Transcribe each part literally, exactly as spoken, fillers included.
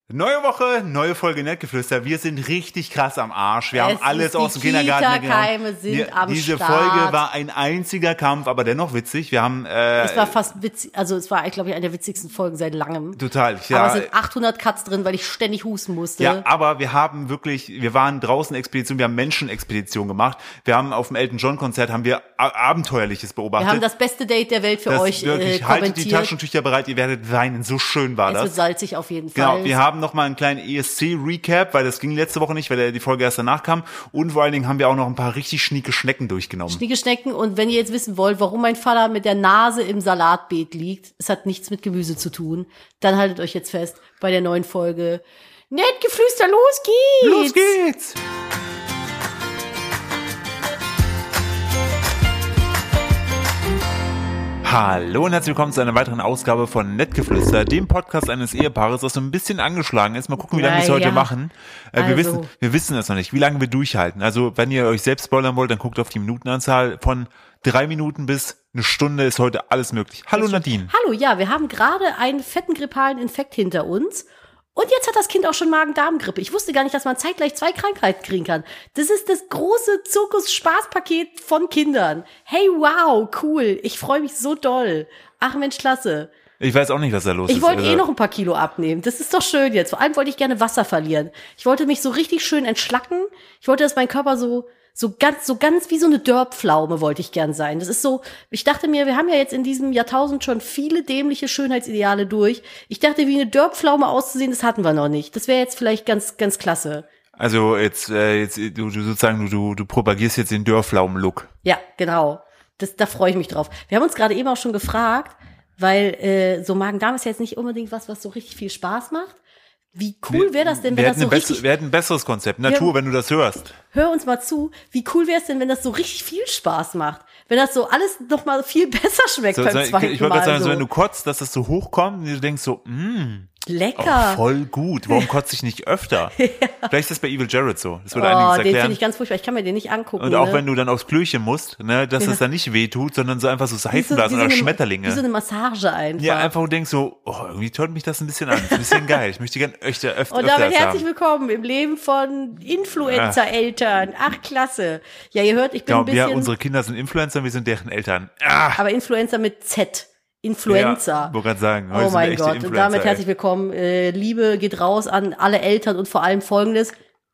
Neue Woche, neue Folge Nettgeflüster. Wir sind richtig krass am Arsch. Wir Es haben alles ist aus die dem Kindergarten Kita-Keime sind Die, am Diese Start. Folge war ein einziger Kampf, aber dennoch witzig. Wir haben äh, Es war fast witzig, also es war, glaube ich, eine der witzigsten Folgen seit langem. total. Ja, Aber es sind achthundert Cuts drin, weil ich ständig husten musste. ja, aber wir haben wirklich, wir waren draußen Expedition, wir haben Menschenexpedition gemacht. Wir haben auf dem Elton John Konzert haben wir A- Abenteuerliches beobachtet. Wir haben das beste Date der Welt für das euch wirklich, äh, haltet die kommentiert. Taschentücher bereit, ihr werdet weinen. So schön war Es das. wird salzig auf jeden Genau, Fall. wir haben noch mal einen kleinen E S C-Recap, weil das ging letzte Woche nicht, weil der, die Folge erst danach kam. Und vor allen Dingen haben wir auch noch ein paar richtig schnieke Schnecken durchgenommen. Schnieke Schnecken. Und wenn ihr jetzt wissen wollt, warum mein Vater mit der Nase im Salatbeet liegt, es hat nichts mit Gemüse zu tun, dann haltet euch jetzt fest bei der neuen Folge. Nettgeflüster, los geht's! Los geht's! Hallo und herzlich willkommen zu einer weiteren Ausgabe von Nettgeflüster, dem Podcast eines Ehepaares, das so ein bisschen angeschlagen ist. Mal gucken, wie lange wir es Na heute ja. machen. Äh, wir Also. wissen, wir wissen es noch nicht, wie lange wir durchhalten. Also, wenn ihr euch selbst spoilern wollt, dann guckt auf die Minutenanzahl. Von drei Minuten bis eine Stunde ist heute alles möglich. Hallo Nadine. Hallo, ja, wir haben gerade einen fetten grippalen Infekt hinter uns. Und jetzt hat das Kind auch schon Magen-Darm-Grippe. Ich wusste gar nicht, dass man zeitgleich zwei Krankheiten kriegen kann. Das ist das große Zirkus-Spaßpaket von Kindern. Hey, wow, cool. Ich freue mich so doll. Ach Mensch, klasse. Ich weiß auch nicht, was da los Ich ist. wollte Also, eh noch ein paar Kilo abnehmen. Das ist doch schön jetzt. Vor allem wollte ich gerne Wasser verlieren. Ich wollte mich so richtig schön entschlacken. Ich wollte, dass mein Körper so so ganz so ganz wie so eine Dörrpflaume wollte ich gern sein. Das ist so, ich dachte mir, wir haben ja jetzt in diesem Jahrtausend schon viele dämliche Schönheitsideale durch. Ich dachte, wie eine Dörrpflaume auszusehen, das hatten wir noch nicht. Das wäre jetzt vielleicht ganz ganz klasse. Also jetzt, äh, jetzt du, du sozusagen, du, du propagierst jetzt den Dörrpflaumen-Look. Ja, genau. Das, da freue ich mich drauf. Wir haben uns gerade eben auch schon gefragt, weil äh, so Magen-Darm ist ja jetzt nicht unbedingt was, was so richtig viel Spaß macht. Wie cool wäre das denn, wenn wir das so hätten ein richtig... besser- Wir hätten ein besseres Konzept. Natur, Ja. wenn du das hörst. Hör uns mal zu, wie cool wäre es denn, wenn das so richtig viel Spaß macht? Wenn das so alles noch mal viel besser schmeckt So, beim so, zweiten ich wollte Mal. gerade sagen, so. so, wenn du kotzt, dass das so hochkommt, und du denkst so, mh, Lecker. oh, voll gut. Warum kotze ich nicht öfter? Vielleicht ist das bei Evil Jared so. Das würde Oh, einiges den erklären. finde ich ganz furchtbar. Ich kann mir den nicht angucken. Und auch ne? wenn du dann aufs Klöchen musst, ne, dass Ja. das dann nicht wehtut, sondern so einfach so Wie so- Seifenblasen wie so oder eine- Schmetterlinge. Wie so eine Massage einfach. Ja, einfach und denkst so, oh, irgendwie tönt mich das ein bisschen an. Das ist ein bisschen geil. Ich möchte gerne öfter, öfter, Und öfter damit das herzlich haben. willkommen im Leben von Influencer-Eltern. Ach, klasse. Ja, ihr hört, ich bin Genau, ein bisschen... wir, unsere Kinder sind Influencer, wir sind deren Eltern. Ah, aber Influencer mit Z. Influencer. Ja, wollte gerade sagen. Heute Oh sind wir mein echte Gott. Und Influencer, damit ey. herzlich willkommen. Äh, Liebe geht raus an alle Eltern und vor allem Folgendes.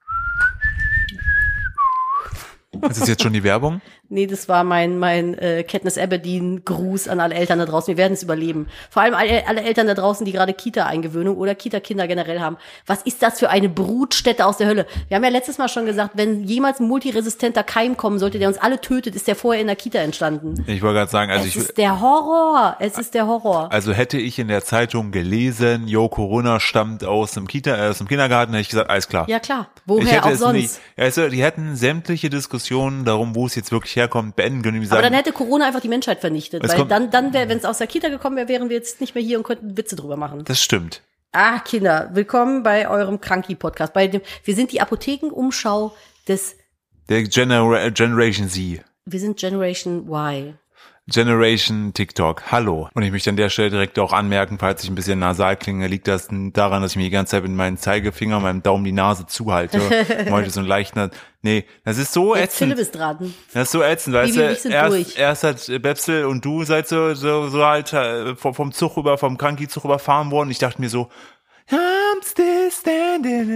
Ist das jetzt schon die Werbung? Nee, das war mein mein äh, Katniss Aberdeen-Gruß an alle Eltern da draußen. Wir werden es überleben. Vor allem alle, alle Eltern da draußen, die gerade Kita-Eingewöhnung oder Kita-Kinder generell haben. Was ist das für eine Brutstätte aus der Hölle? Wir haben ja letztes Mal schon gesagt, wenn jemals ein multiresistenter Keim kommen sollte, der uns alle tötet, ist der vorher in der Kita entstanden. Ich wollte gerade sagen, also Es ich, ist der Horror. Es ist der Horror. also hätte ich in der Zeitung gelesen, Jo, Corona stammt aus dem Kita, äh, aus dem Kindergarten, hätte ich gesagt, alles klar. Ja klar. Ich Woher hätte auch es sonst? nicht, also die hätten sämtliche Diskussionen darum, wo es jetzt wirklich herkommt, beenden können. Die Aber sagen, dann hätte Corona einfach die Menschheit vernichtet. Es Weil kommt- dann, dann wäre, wenn es aus der Kita gekommen wäre, wären wir jetzt nicht mehr hier und könnten Witze drüber machen. das stimmt. Ah, Kinder, willkommen bei eurem Kranki-Podcast. Bei dem, wir sind die Apothekenumschau des, Der Genera Generation Z. wir sind Generation Y. Generation TikTok. Hallo. Und ich möchte an der Stelle direkt auch anmerken, falls ich ein bisschen nasal klinge, liegt das daran, dass ich mir die ganze Zeit mit meinem Zeigefinger, meinem Daumen die Nase zuhalte. Heute so ein leichter, nee, das ist so Jetzt Philipp ätzend. ist dran. Das ist so ätzend, weißt Bibi und du, ich sind erst, durch. erst hat Bepsel und du seid so, so, so halt äh, vom, vom Zug rüber, vom Kranki-Zug überfahren worden. Ich dachte mir so, I'm still standing.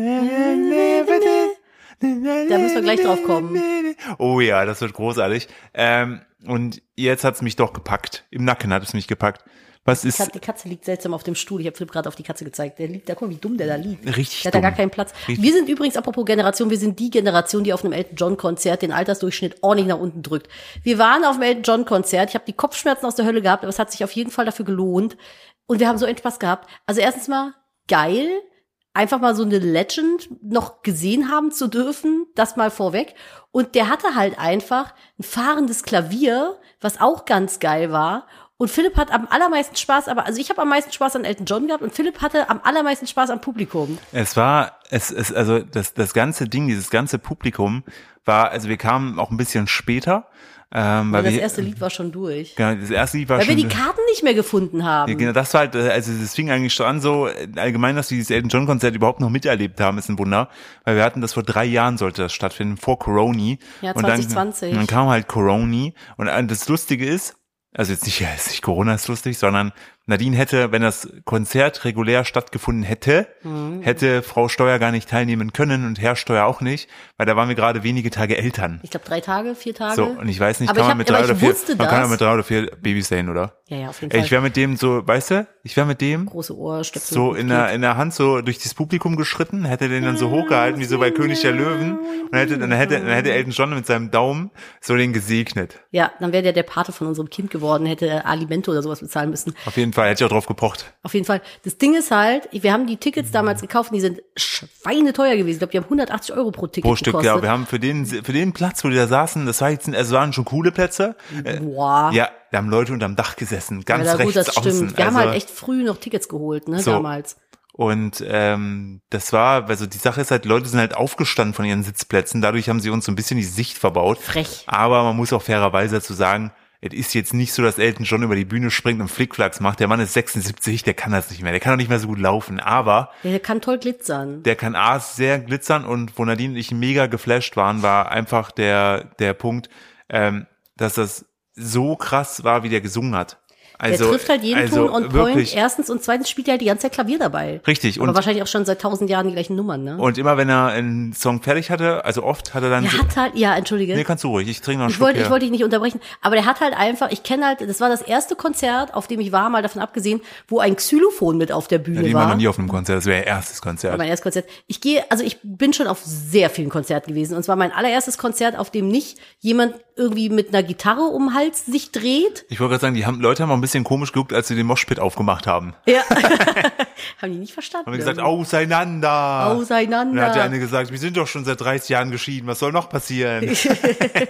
Da müssen wir gleich drauf kommen. Oh ja, das wird großartig. Ähm, und jetzt hat's mich doch gepackt. Im Nacken hat es mich gepackt. Was Die ist Katze, die Katze liegt seltsam auf dem Stuhl. Ich habe Philipp gerade auf die Katze gezeigt. Der liegt da, guck mal, wie dumm der da liegt. richtig Der hat da dumm? gar keinen Platz. Richtig. Wir sind übrigens, apropos Generation, wir sind die Generation, die auf einem Elton John Konzert den Altersdurchschnitt ordentlich nach unten drückt. Wir waren auf dem Elton John Konzert. Ich habe die Kopfschmerzen aus der Hölle gehabt, aber es hat sich auf jeden Fall dafür gelohnt. Und wir haben so einen Spaß gehabt. Also erstens mal geil, einfach mal so eine Legend noch gesehen haben zu dürfen, das mal vorweg. Und der hatte halt einfach ein fahrendes Klavier, was auch ganz geil war. Und Philipp hat am allermeisten Spaß, aber also ich habe am meisten Spaß an Elton John gehabt und Philipp hatte am allermeisten Spaß am Publikum. Es war, es, es, also das, das ganze Ding, dieses ganze Publikum war, also wir kamen auch ein bisschen später, Ähm, weil das wir, erste Lied war schon durch. Genau, das erste Lied war weil schon... wir die Karten nicht mehr gefunden haben. Ja, genau, das war halt, also es fing eigentlich schon an so, allgemein, dass wir dieses Elton John Konzert überhaupt noch miterlebt haben, ist ein Wunder, weil wir hatten das vor drei Jahren sollte das stattfinden, vor Coroni. Ja, und zwanzig zwanzig. Dann, und dann kam halt Coroni und das Lustige ist, also jetzt nicht, ja, ist nicht Corona ist lustig, sondern Nadine hätte, wenn das Konzert regulär stattgefunden hätte, mhm. hätte Frau Steuer gar nicht teilnehmen können und Herr Steuer auch nicht, weil da waren wir gerade wenige Tage Eltern. Ich glaube drei Tage, vier Tage. So, und ich weiß nicht, aber kann ich man hab, mit drei oder vier, man das. kann ja mit drei oder vier Babys sehen, oder? Ja, ja, auf jeden Ey, Fall. ich wäre mit dem so, weißt du, ich wäre mit dem große Ohrstöpsel so in der, in der Hand so durch das Publikum geschritten, hätte den dann so hochgehalten, wie so bei König der Löwen, und hätte, dann hätte, dann hätte Elton John mit seinem Daumen so den gesegnet. Ja, dann wäre der der Pate von unserem Kind geworden, hätte Alimente oder sowas bezahlen müssen. Auf jeden Fall, hätte ich auch drauf gepocht. Auf jeden Fall. Das Ding ist halt, wir haben die Tickets damals gekauft und die sind schweineteuer gewesen. Ich glaube, die haben hundertachtzig Euro pro Ticket Pro Stück, gekostet. ja. Wir haben für den, für den Platz, wo die da saßen, das war jetzt, es waren schon coole Plätze. Boah. Ja, da haben Leute unterm Dach gesessen, ganz ja, rechts gut, das außen. stimmt. Wir also, haben halt echt früh noch Tickets geholt, ne, so. damals. Und ähm, das war, also die Sache ist halt, Leute sind halt aufgestanden von ihren Sitzplätzen, dadurch haben sie uns so ein bisschen die Sicht verbaut. Frech. Aber man muss auch fairerweise dazu sagen, es ist jetzt nicht so, dass Elton John über die Bühne springt und Flickflacks macht. Der Mann ist sechsundsiebzig, der kann das nicht mehr. Der kann auch nicht mehr so gut laufen, aber... Der kann toll glitzern. Der kann A, sehr glitzern, und wo Nadine und ich mega geflasht waren, war einfach der der Punkt, ähm, dass das so krass war, wie der gesungen hat. Also, der trifft halt jeden also Ton on wirklich. point, erstens, und zweitens spielt er halt die ganze Zeit Klavier dabei. Richtig. Aber Und wahrscheinlich auch schon seit tausend Jahren die gleichen Nummern, ne? Und immer wenn er einen Song fertig hatte, also oft hat er dann... Der so, hat halt, ja, entschuldige. Nee, kannst du ruhig, ich trinke noch einen Ich Schluck wollte, hier. ich wollte dich nicht unterbrechen, aber der hat halt einfach, ich kenne halt, das war das erste Konzert, auf dem ich war, mal davon abgesehen, wo ein Xylophon mit auf der Bühne Ja, die war. war noch nie auf einem Konzert, das wäre ihr erstes Konzert. Mein erstes Konzert. Ich gehe, also ich bin schon auf sehr vielen Konzerten gewesen. Und zwar mein allererstes Konzert, auf dem nicht jemand irgendwie mit einer Gitarre um den Hals sich dreht. Ich wollte gerade sagen, die haben, Leute haben auch ein bisschen komisch geguckt, als sie den Moshpit aufgemacht haben. Ja. Haben die nicht verstanden. Haben gesagt, auseinander. Auseinander. Und dann hat der eine gesagt, wir sind doch schon seit dreißig Jahren geschieden, was soll noch passieren? Und ich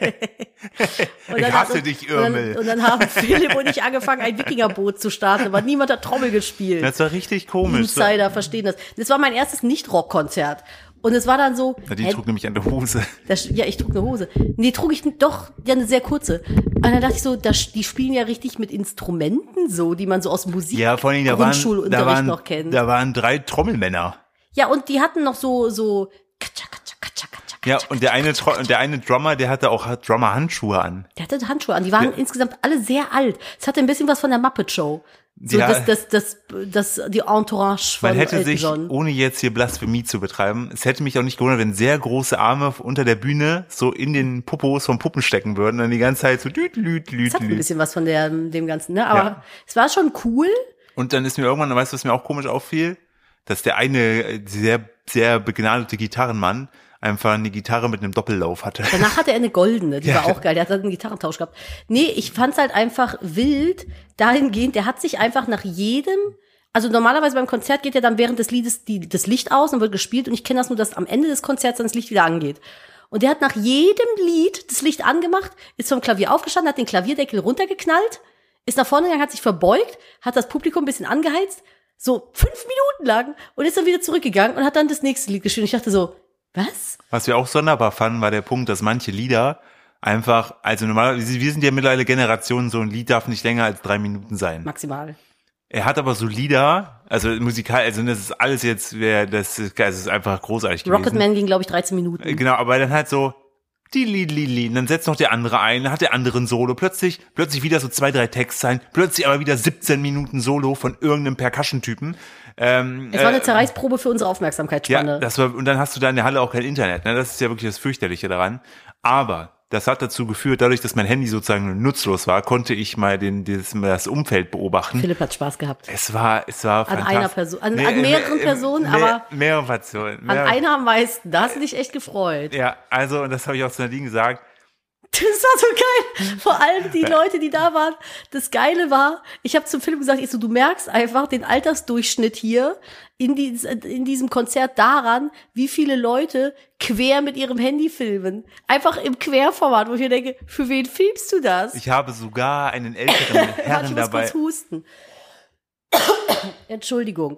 dann hasse hat, dich, und Irmel. dann, und dann haben Philipp und ich angefangen, ein Wikingerboot zu starten, aber niemand hat Trommel gespielt. Das war richtig komisch. Insider verstehen das. Das war mein erstes Nicht-Rock-Konzert. Und es war dann so. Die äh, trug nämlich eine Hose. Das, ja, ich trug eine Hose. Nee, trug ich doch, ja, eine sehr kurze. Und dann dachte ich so, das, die spielen ja richtig mit Instrumenten so, die man so aus Musik, Ja, vor allem, da waren, Grundschulunterricht da waren, noch kennt. da waren drei Trommelmänner. Ja, und die hatten noch so, so, katscha, katscha, katscha, katscha, Ja, katscha, und der eine, Tro- und der eine Drummer, der hatte auch Drummer-Handschuhe an. Der hatte Handschuhe an. Die waren Ja. insgesamt alle sehr alt. Es hatte ein bisschen was von der Muppet Show. So, Ja. das, das, das, das, die Entourage von Man hätte Elton sich, John. ohne jetzt hier Blasphemie zu betreiben, es hätte mich auch nicht gewundert, wenn sehr große Arme unter der Bühne so in den Popos von Puppen stecken würden und dann die ganze Zeit so lüt, lüt, lüt, Es hat ein lüt. bisschen was von der, dem Ganzen, ne? Aber Ja. es war schon cool. Und dann ist mir irgendwann, weißt du, was mir auch komisch auffiel? Dass der eine sehr, sehr begnadete Gitarrenmann einfach eine Gitarre mit einem Doppellauf hatte. Danach hatte er eine goldene, die Ja. war auch geil. Der hat dann einen Gitarrentausch gehabt. Nee, ich fand's halt einfach wild, dahingehend, der hat sich einfach nach jedem, also normalerweise beim Konzert geht ja dann während des Liedes die, das Licht aus und wird gespielt, und ich kenne das nur, dass am Ende des Konzerts dann das Licht wieder angeht. Und der hat nach jedem Lied das Licht angemacht, ist vom Klavier aufgestanden, hat den Klavierdeckel runtergeknallt, ist nach vorne gegangen, hat sich verbeugt, hat das Publikum ein bisschen angeheizt, so fünf Minuten lang, und ist dann wieder zurückgegangen und hat dann das nächste Lied gespielt. Und ich dachte so, was? Was wir auch sonderbar fanden, war der Punkt, dass manche Lieder einfach, also normalerweise, wir sind ja mittlerweile Generationen, so ein Lied darf nicht länger als drei Minuten sein. Maximal. Er hat aber so Lieder, also musikal, also das ist alles jetzt, wer das ist, das ist einfach großartig gewesen. Rocketman ging, glaube ich, dreizehn Minuten. Äh, Genau, aber dann halt so, die Lied, Lied, Lied, und dann setzt noch der andere ein, dann hat der andere ein Solo, plötzlich, plötzlich wieder so zwei, drei Textzeilen, plötzlich aber wieder siebzehn Minuten Solo von irgendeinem Percussion-Typen. Ähm, Es war eine äh, Zerreißprobe für unsere Aufmerksamkeitsspanne. Ja, das war, und dann hast du da in der Halle auch kein Internet, ne? Das ist ja wirklich das Fürchterliche daran. Aber das hat dazu geführt, dadurch, dass mein Handy sozusagen nutzlos war, konnte ich mal den, das, das Umfeld beobachten. Philipp hat Spaß gehabt. Es war, es war An fantastisch. einer Person, an, an mehreren äh, Personen, mehr, aber mehrere Personen. an Mehr, einer am meisten. Da hast du dich echt gefreut. ja, also, und das habe ich auch zu Nadine gesagt. Das war so geil. Vor allem die Leute, die da waren. Das Geile war, ich habe zum Philipp gesagt, ich so, du merkst einfach den Altersdurchschnitt hier in, dies, in diesem Konzert daran, wie viele Leute quer mit ihrem Handy filmen. Einfach im Querformat, wo ich mir denke, für wen filmst du das? Ich habe sogar einen älteren Warte, Herrn ich muss dabei. kurz husten. Entschuldigung.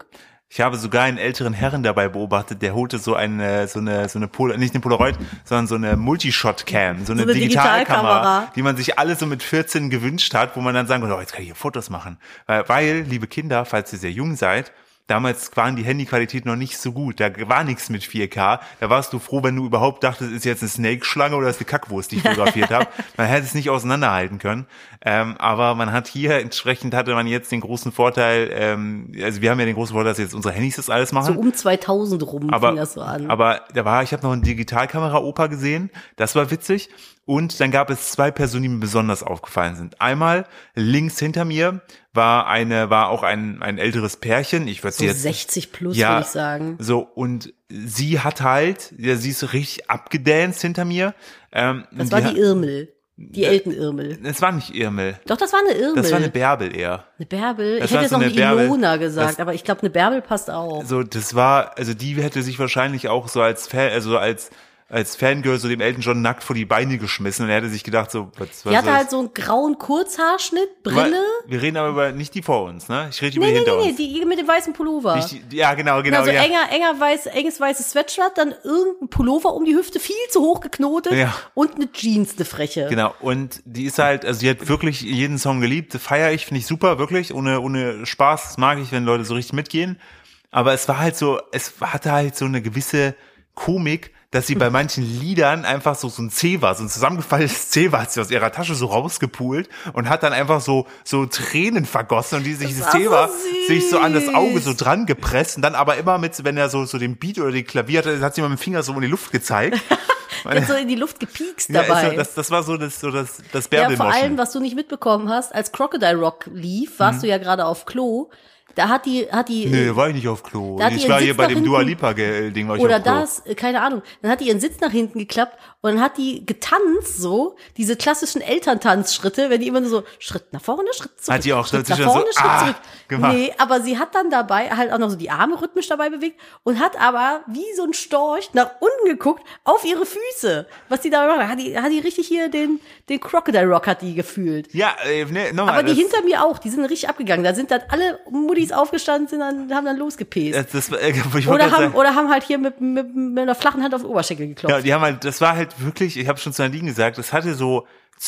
Ich habe sogar einen älteren Herren dabei beobachtet, der holte so eine, so eine, so eine Pol- nicht eine Polaroid, sondern so eine Multishot-Cam, so eine, So eine Digitalkamera, Digitalkamera. die man sich alle so mit vierzehn gewünscht hat, wo man dann sagen konnte, oh, jetzt kann ich hier Fotos machen. Weil, weil, liebe Kinder, falls ihr sehr jung seid, damals waren die Handyqualität noch nicht so gut. Da war nichts mit vier K. Da warst du froh, wenn du überhaupt dachtest, ist jetzt eine Snake-Schlange oder ist eine Kackwurst, die ich fotografiert habe. Man hätte es nicht auseinanderhalten können. Ähm, aber man hat hier, entsprechend hatte man jetzt den großen Vorteil, ähm, also wir haben ja den großen Vorteil, dass jetzt unsere Handys das alles machen. So um zweitausend rum aber, fing das so an. Aber da war, ich habe noch eine Digitalkamera-Oper gesehen. Das war witzig. Und dann gab es zwei Personen, die mir besonders aufgefallen sind. Einmal links hinter mir war eine, war auch ein ein älteres Pärchen. Ich würde so jetzt sechzig plus, ja, würde ich sagen. So, und sie hat halt, ja, sie ist so richtig abgedanced hinter mir. Ähm, Das war die, die Irmel. Die Elton-Irmel. Es war nicht Irmel. Doch, das war eine Irmel. Das war eine Bärbel eher. Eine Bärbel? Das Ich hätte war jetzt so noch eine eine Bärbel. Ilona gesagt, Das- aber ich glaube, eine Bärbel passt auch. So, das war, also die hätte sich wahrscheinlich auch so als Fan, also als als Fangirl so dem Elton John nackt vor die Beine geschmissen und er hätte sich gedacht so, was, was Die hatte ist- halt so einen grauen Kurzhaarschnitt, Brille. Wir reden aber über, nicht die vor uns, ne? Ich rede über Nee, die nee, hinter nee, nee, uns. die mit dem weißen Pullover. Nicht die, ja, genau, genau, Also ja. enger, enger weiß, enges weißes Sweatshirt, dann irgendein Pullover um die Hüfte, viel zu hoch geknotet Ja. und eine Jeans, eine freche. Genau, und die ist halt, also die hat wirklich jeden Song geliebt, feiere ich, finde ich super, wirklich, ohne ohne Spaß, das mag ich, wenn Leute so richtig mitgehen, aber es war halt so, es hatte halt so eine gewisse Komik, dass sie bei manchen Liedern einfach so so ein C war, so ein zusammengefallenes C war, hat sie aus ihrer Tasche so rausgepult und hat dann einfach so so Tränen vergossen und die sich dieses war C so war süß. sich so an das Auge so dran gepresst und dann aber immer mit, wenn er so so den Beat oder die Klavier hatte, hat sie immer mit dem Finger so in die Luft gezeigt. Die hat so in die Luft gepiekst Ja, dabei. ist so, das, das war so das, so das, das Ja, vor Bärbelmoschen. allem, was du nicht mitbekommen hast, als Crocodile Rock lief, warst Mhm. du ja gerade auf Klo. Da hat die, hat die, Nee, war ich nicht auf Klo. Da hat die Ich ihren war Sitz hier bei nach dem hinten- Dua Lipa Ge- Ding war ich oder auf Klo. das, äh, keine Ahnung. Dann hat die ihren Sitz nach hinten geklappt und dann hat die getanzt, so, diese klassischen Elterntanzschritte, wenn die immer nur so Schritt nach vorne, Schritt zurück. Hat die auch Schritt nach dazwischen vorne, so, Schritt ah, zurück. gemacht. Nee, aber sie hat dann dabei halt auch noch so die Arme rhythmisch dabei bewegt und hat aber wie so ein Storch nach unten geguckt auf ihre Füße. Was die da gemacht hat, hat die, hat die richtig hier den, den Crocodile Rock hat die gefühlt. Ja, äh, ne, nochmal. Aber die das, hinter mir auch, die sind richtig abgegangen. Da sind dann alle Muttis aufgestanden, sind dann, haben dann losgepäst. das, das, äh, ich wollte Oder gerade haben, sagen, oder haben halt hier mit, mit, mit einer flachen Hand auf den Oberschenkel geklopft. ja, die haben halt, das war halt wirklich, ich habe schon zu Nadine gesagt, das hatte so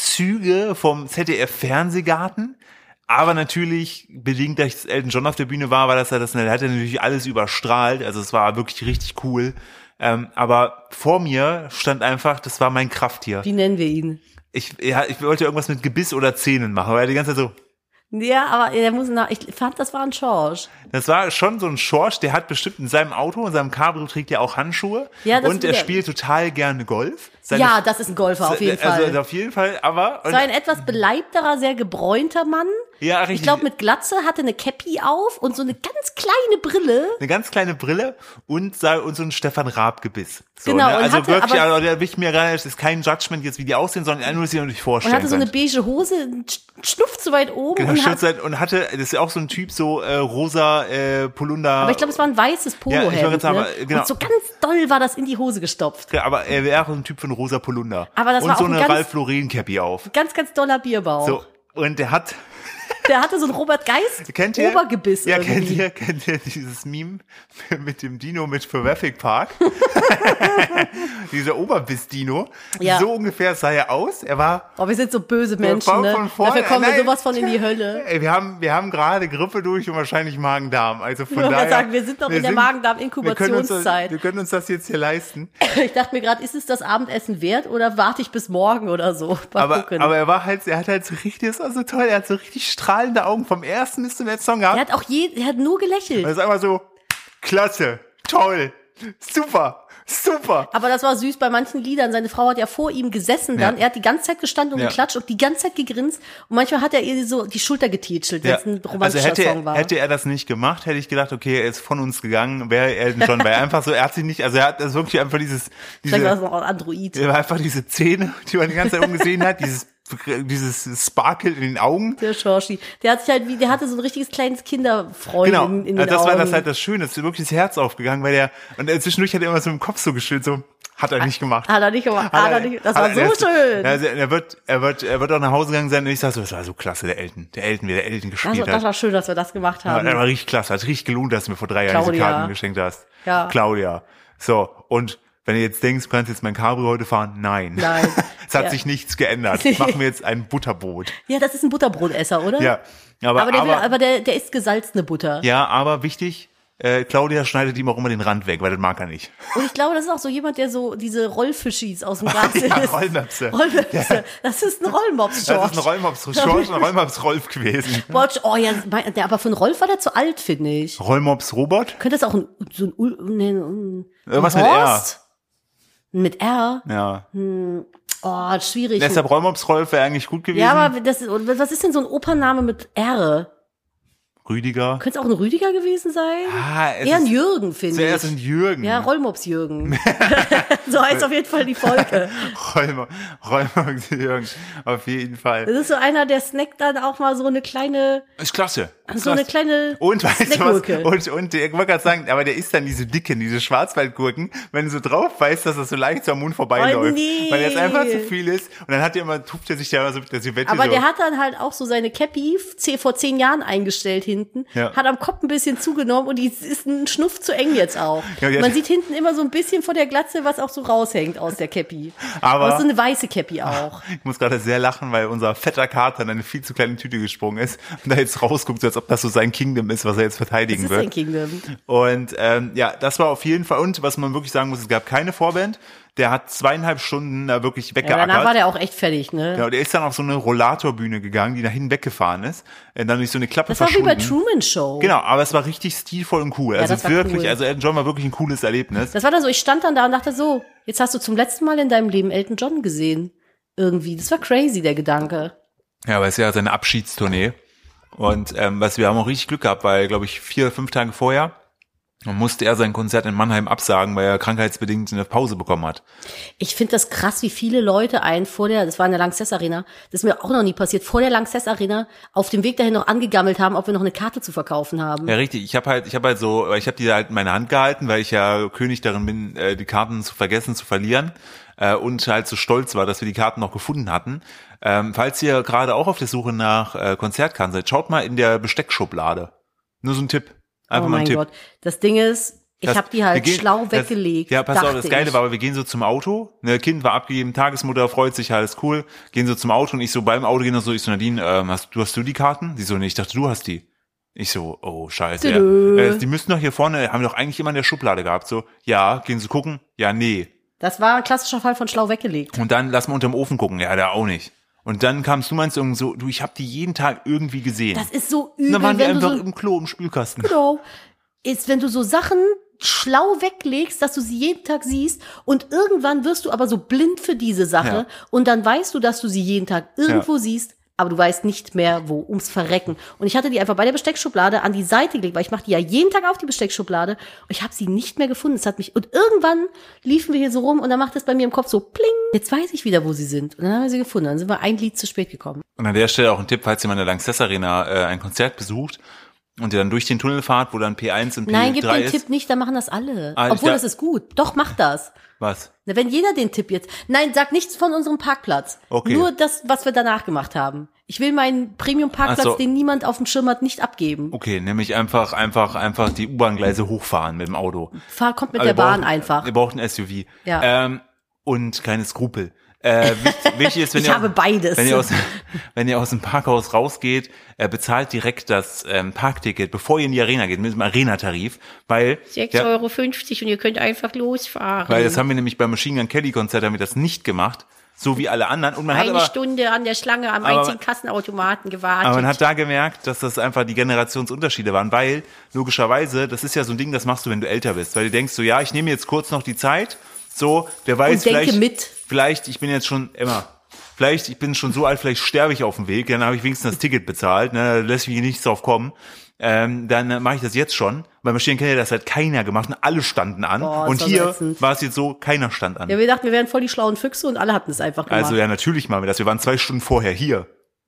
Züge vom Z D F-Fernsehgarten, aber natürlich, bedingt, dass Elton John auf der Bühne war, war das ja das, der hat ja natürlich alles überstrahlt, also es war wirklich richtig cool. Ähm, aber vor mir stand einfach, das war mein Krafttier. Wie nennen wir ihn? Ich, ja, ich wollte irgendwas mit Gebiss oder Zähnen machen, weil er die ganze Zeit so, Ja, aber der muss nach, ich fand, das war ein Schorsch. das war schon so ein Schorsch, der hat bestimmt in seinem Auto, in seinem Cabrio trägt er auch Handschuhe Ja, das und er wieder- spielt total gerne Golf. Seine, Ja, das ist ein Golfer, auf jeden also, Fall. auf jeden Fall, aber So ein etwas beleibterer, sehr gebräunter Mann. ja, richtig. Ich glaube, mit Glatze, hatte eine Cappy auf und so eine ganz kleine Brille. eine ganz kleine Brille und, sa- und so ein Stefan Raab Gebiss. So, Genau, ne? und Also hatte wirklich, aber- also, da will ich mir gar nicht, das ist kein Judgment jetzt, wie die aussehen, sondern nur, dass ihr euch Und vorstellen hatte so eine könnt. beige Hose, einen Schnupf zu weit oben. Genau, und schön hat, sein- und hatte, das ist ja auch so ein Typ, so äh, rosa äh, Polunder. aber ich glaube, es war ein weißes Ja, Polohemd. ich wollte gerade sagen, ne? aber, genau. Und so ganz doll war das in die Hose gestopft. Ja, aber er wäre auch ein Typ von rosa Polunder. Aber das und war so auch ein eine ganz- Ralph Lauren Cappy auf. Ganz, ganz doller Bierbauch. So, und der hat, Der hatte so ein Robert Geist kennt ihr? Obergebiss Ja, irgendwie. kennt ihr, kennt ihr dieses Meme mit dem Dino mit Jurassic Park? Dieser Oberbiss-Dino. Ja. So ungefähr sah er aus. Er war, Oh, wir sind so böse von- Menschen, ne? von vorne- Dafür kommen wir nein. sowas von in die Hölle. ey, wir haben, wir haben gerade Grippe durch und wahrscheinlich Magen-Darm. Also von Ich wollte daher. gerade sagen, wir sind noch in der sind- Magen-Darm-Inkubationszeit. Wir können uns das jetzt hier leisten. Ich dachte mir gerade, ist es das Abendessen wert oder warte ich bis morgen oder so? Mal Aber, gucken. aber er war halt, er hat halt so richtig, das war so toll, er hat so richtig strahlende Augen vom ersten bis zum letzten Song gehabt. er hat auch je, er hat nur gelächelt. Das ist einfach so, klasse, toll, super, super. Aber das war süß bei manchen Liedern. Seine Frau hat ja vor ihm gesessen dann. Ja. Er hat die ganze Zeit gestanden und Ja. geklatscht und die ganze Zeit gegrinst. Und manchmal hat er ihr so die Schulter getätschelt, wenn es ein Also romantischer hätte, Song war. hätte er das nicht gemacht, hätte ich gedacht, okay, er ist von uns gegangen, wäre Elton John, weil er einfach so, er hat sich nicht, also er hat das wirklich einfach dieses, Vielleicht war das diese, noch ein Android. er war einfach diese Zähne, die man die ganze Zeit umgesehen hat, dieses dieses Sparkle in den Augen. Der Schorschi. Der hat sich halt wie, der hatte so ein richtiges kleines Kinderfreund Genau, in, in den also das Augen. war das halt das Schöne, es ist wirklich das Herz aufgegangen, weil der, und er zwischendurch hat er immer so im Kopf so geschüttelt, so, hat er nicht gemacht. Hat er nicht gemacht, hat, hat er nicht, das war er, so er, schön. Also er wird, er wird, er wird auch nach Hause gegangen sein und ich sag so, das war so klasse, der Elton, der Elton, wie der Elton gespielt das, hat. Das war schön, dass wir das gemacht haben. Ja, das war richtig klasse, hat richtig gelohnt, dass du mir vor drei Jahren diese Karten geschenkt hast. Ja. Claudia. So, und wenn du jetzt denkst, du kannst jetzt mein Cabrio heute fahren, nein. Nein. Es hat ja. sich nichts geändert. Ich mache mir jetzt ein Butterbrot. Ja, das ist ein Butterbrotesser, oder? Ja. Aber, aber, der, aber, will, aber der, der isst gesalzene Butter. Ja, aber wichtig, äh, Claudia schneidet ihm auch immer den Rand weg, weil das mag er nicht. Und ich glaube, das ist auch so jemand, der so diese Rollfischis aus dem Glas ja, isst. Rollmöpse. Rollmöpse. Ja. Das ist ein Rollmops, George. Das ist ein Rollmops, George, ein Rollmops Rolf gewesen. George, oh ja, der, aber für einen Rolf war der zu alt, finde ich. Rollmops Robert? Könnte das auch ein, so ein, nee, ein Irgendwas ein mit Horst? Mit R? Ja. Hm. Oh, schwierig. Deshalb Rollmops Rolf wäre eigentlich gut gewesen. Ja, aber das, was ist denn so ein Opername mit R? Rüdiger. Könnte es auch ein Rüdiger gewesen sein? Ah, es Eher ein ist Jürgen, finde ich. zuerst ein Jürgen. Ja, Rollmops Jürgen. So heißt auf jeden Fall die Folge. Rollmo- Rollmops Jürgen, auf jeden Fall. Das ist so einer, der snackt dann auch mal so eine kleine, Ist klasse. Ist so eine klasse. kleine Und weißt du was? Snackgurke. Und, und ich wollte gerade sagen, aber der isst dann diese dicken, diese Schwarzwaldgurken, wenn du so drauf weißt, dass das so leicht so am Mund vorbeiläuft. Oh, nee. Weil jetzt einfach zu viel ist. Und dann hat er immer, tupft er sich da immer so mit der Silvette Aber so. der hat dann halt auch so seine Cappy zeh- vor zehn Jahren eingestellt hinten, Ja. hat am Kopf ein bisschen zugenommen und die ist ein Schnuff zu eng jetzt auch. Ja, die hat- Man sieht hinten immer so ein bisschen vor der Glatze, was auch so raushängt aus der Cappy. Aber- das ist so eine weiße Cappy auch. Ich muss gerade sehr lachen, weil unser fetter Kater in eine viel zu kleine Tüte gesprungen ist und da jetzt rausguckt, so als ob das so sein Kingdom ist, was er jetzt Das verteidigen ist wird. ein Kingdom. Und ähm, ja, das war auf jeden Fall, und was man wirklich sagen muss, es gab keine Vorband. Der hat zweieinhalb Stunden da wirklich Ja, weggeackert. danach war der auch echt fertig, ne? Ja, und der ist dann auf so eine Rollatorbühne gegangen, die nach hinten weggefahren ist, und dann durch so eine Klappe Das war wie verschwunden. bei Truman Show. Genau, aber es war richtig stilvoll und cool. Ja, Also das war wirklich, cool. also Elton John war wirklich ein cooles Erlebnis. Das war dann so, ich stand dann da und dachte so, jetzt hast du zum letzten Mal in deinem Leben Elton John gesehen. Irgendwie. Das war crazy, der Gedanke. Ja, aber es ist ja seine Abschiedstournee. Und ähm, was wir haben auch richtig Glück gehabt, weil, glaube ich, vier, fünf Tage vorher musste er sein Konzert in Mannheim absagen, weil er krankheitsbedingt eine Pause bekommen hat. Ich finde das krass, wie viele Leute einen vor der, das war in der Lanxess Arena, das ist mir auch noch nie passiert, vor der Lanxess Arena auf dem Weg dahin noch angegammelt haben, ob wir noch eine Karte zu verkaufen haben. Ja, richtig. Ich habe halt, ich habe halt so, ich habe die halt in meine Hand gehalten, weil ich ja König darin bin, äh, die Karten zu vergessen, zu verlieren, äh, und halt so stolz war, dass wir die Karten noch gefunden hatten. Ähm, falls ihr gerade auch auf der Suche nach äh, Konzertkarten seid, schaut mal in der Besteckschublade. Nur so ein Tipp. Einfach oh mal ein mein Tipp. Gott. Das Ding ist, ich Das- habe die halt wir gehen- schlau das- weggelegt. Ja, pass auf, das dachte Geile ich. war, aber wir gehen so zum Auto, ne, Kind war abgegeben, Tagesmutter freut sich, alles cool, gehen so zum Auto und ich so beim Auto gehen so, ich so, Nadine, ähm, hast du, hast du die Karten? Sie so, nee, ich dachte, du hast die. Ich so, oh, scheiße, ja. Tüdö. Äh, die müssten doch hier vorne, haben wir doch eigentlich immer in der Schublade gehabt, so, ja, gehen sie gucken, ja, nee. Das war ein klassischer Fall von schlau weggelegt. Und dann lass mal unterm Ofen gucken, ja, da auch nicht. Und dann kamst du meinst irgendwie so, du, ich hab die jeden Tag irgendwie gesehen. Das ist so und übel, dann waren die wenn du einfach so, im Klo, im Spülkasten. genau, ist, wenn du so Sachen schlau weglegst, dass du sie jeden Tag siehst und irgendwann wirst du aber so blind für diese Sache Ja. und dann weißt du, dass du sie jeden Tag irgendwo Ja. siehst, aber du weißt nicht mehr wo, ums Verrecken. Und ich hatte die einfach bei der Besteckschublade an die Seite gelegt, weil ich mache die ja jeden Tag auf die Besteckschublade und ich habe sie nicht mehr gefunden. Es hat mich, und irgendwann liefen wir hier so rum und dann macht es bei mir im Kopf so pling. Jetzt weiß ich wieder, wo sie sind. Und dann haben wir sie gefunden. Dann sind wir ein Lied zu spät gekommen. Und an der Stelle auch ein Tipp, falls ihr mal in der Lanxess Arena äh, ein Konzert besucht und ihr dann durch den Tunnel fahrt, wo dann P eins und P drei Nein, gib den ist. Tipp nicht, dann machen das alle. Ah, ich Obwohl, da- das ist gut. Doch, mach das. Was? Na, wenn jeder den Tipp jetzt. Nein, sag nichts von unserem Parkplatz. Okay. Nur das, was wir danach gemacht haben. Ich will meinen Premium-Parkplatz, Ach so. den niemand auf dem Schirm hat, nicht abgeben. Okay, nämlich einfach, einfach, einfach die U-Bahn-Gleise hochfahren mit dem Auto. Fahr, kommt mit Aber der ihr Bahn braucht- einfach. Ihr braucht ein S U V. Ja. Ähm, und keine Skrupel. Äh, wichtig, wichtig ist, wenn Ich ihr, habe beides. Wenn ihr aus, wenn ihr aus dem Parkhaus rausgeht, äh, bezahlt direkt das ähm, Parkticket, bevor ihr in die Arena geht, mit dem Arena-Tarif, weil sechs ja, Euro fünfzig und ihr könnt einfach losfahren. weil das haben wir nämlich beim Machine Gun Kelly Konzert haben wir das nicht gemacht, so wie alle anderen. Und man hat Eine aber, Stunde an der Schlange am aber- einzigen Kassenautomaten gewartet. aber man hat da gemerkt, dass das einfach die Generationsunterschiede waren, weil logischerweise, das ist ja so ein Ding, das machst du, wenn du älter bist, weil du denkst so, ja, ich nehme jetzt kurz noch die Zeit, so, wer weiß, Und denke vielleicht, mit. vielleicht, ich bin jetzt schon, immer, vielleicht, ich bin schon so alt, vielleicht sterbe ich auf dem Weg, dann habe ich wenigstens das Ticket bezahlt, ne, da lässt mich nichts drauf kommen. ähm, dann äh, mache ich das jetzt schon. Weil Maschinen kennt ja, das hat keiner gemacht und alle standen an. Boah, und war hier ätzend. war es jetzt so, keiner stand an. Ja, wir dachten, wir wären voll die schlauen Füchse und alle hatten es einfach gemacht. Also ja, natürlich machen wir das. Wir waren zwei Stunden vorher hier.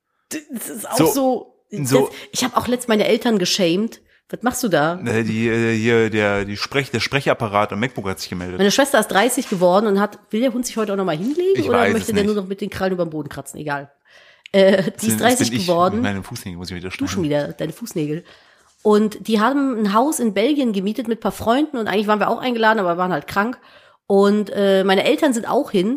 Das ist auch So, so. so. Das, ich habe auch letztens meine Eltern geschämt. Was machst du da? Äh, Die äh, hier der die Sprech der Sprechapparat am MacBook hat sich gemeldet. Meine Schwester ist dreißig geworden und hat, will der Hund sich heute auch nochmal hinlegen Ich oder weiß möchte es der nicht. nur noch mit den Krallen über den Boden kratzen? Egal. Äh, die ist dreißig ich, geworden. Meine Fußnägel muss ich wieder Du schon streichen. wieder, deine Fußnägel. Und die haben ein Haus in Belgien gemietet mit ein paar Freunden und eigentlich waren wir auch eingeladen, aber waren halt krank. Und äh, meine Eltern sind auch hin.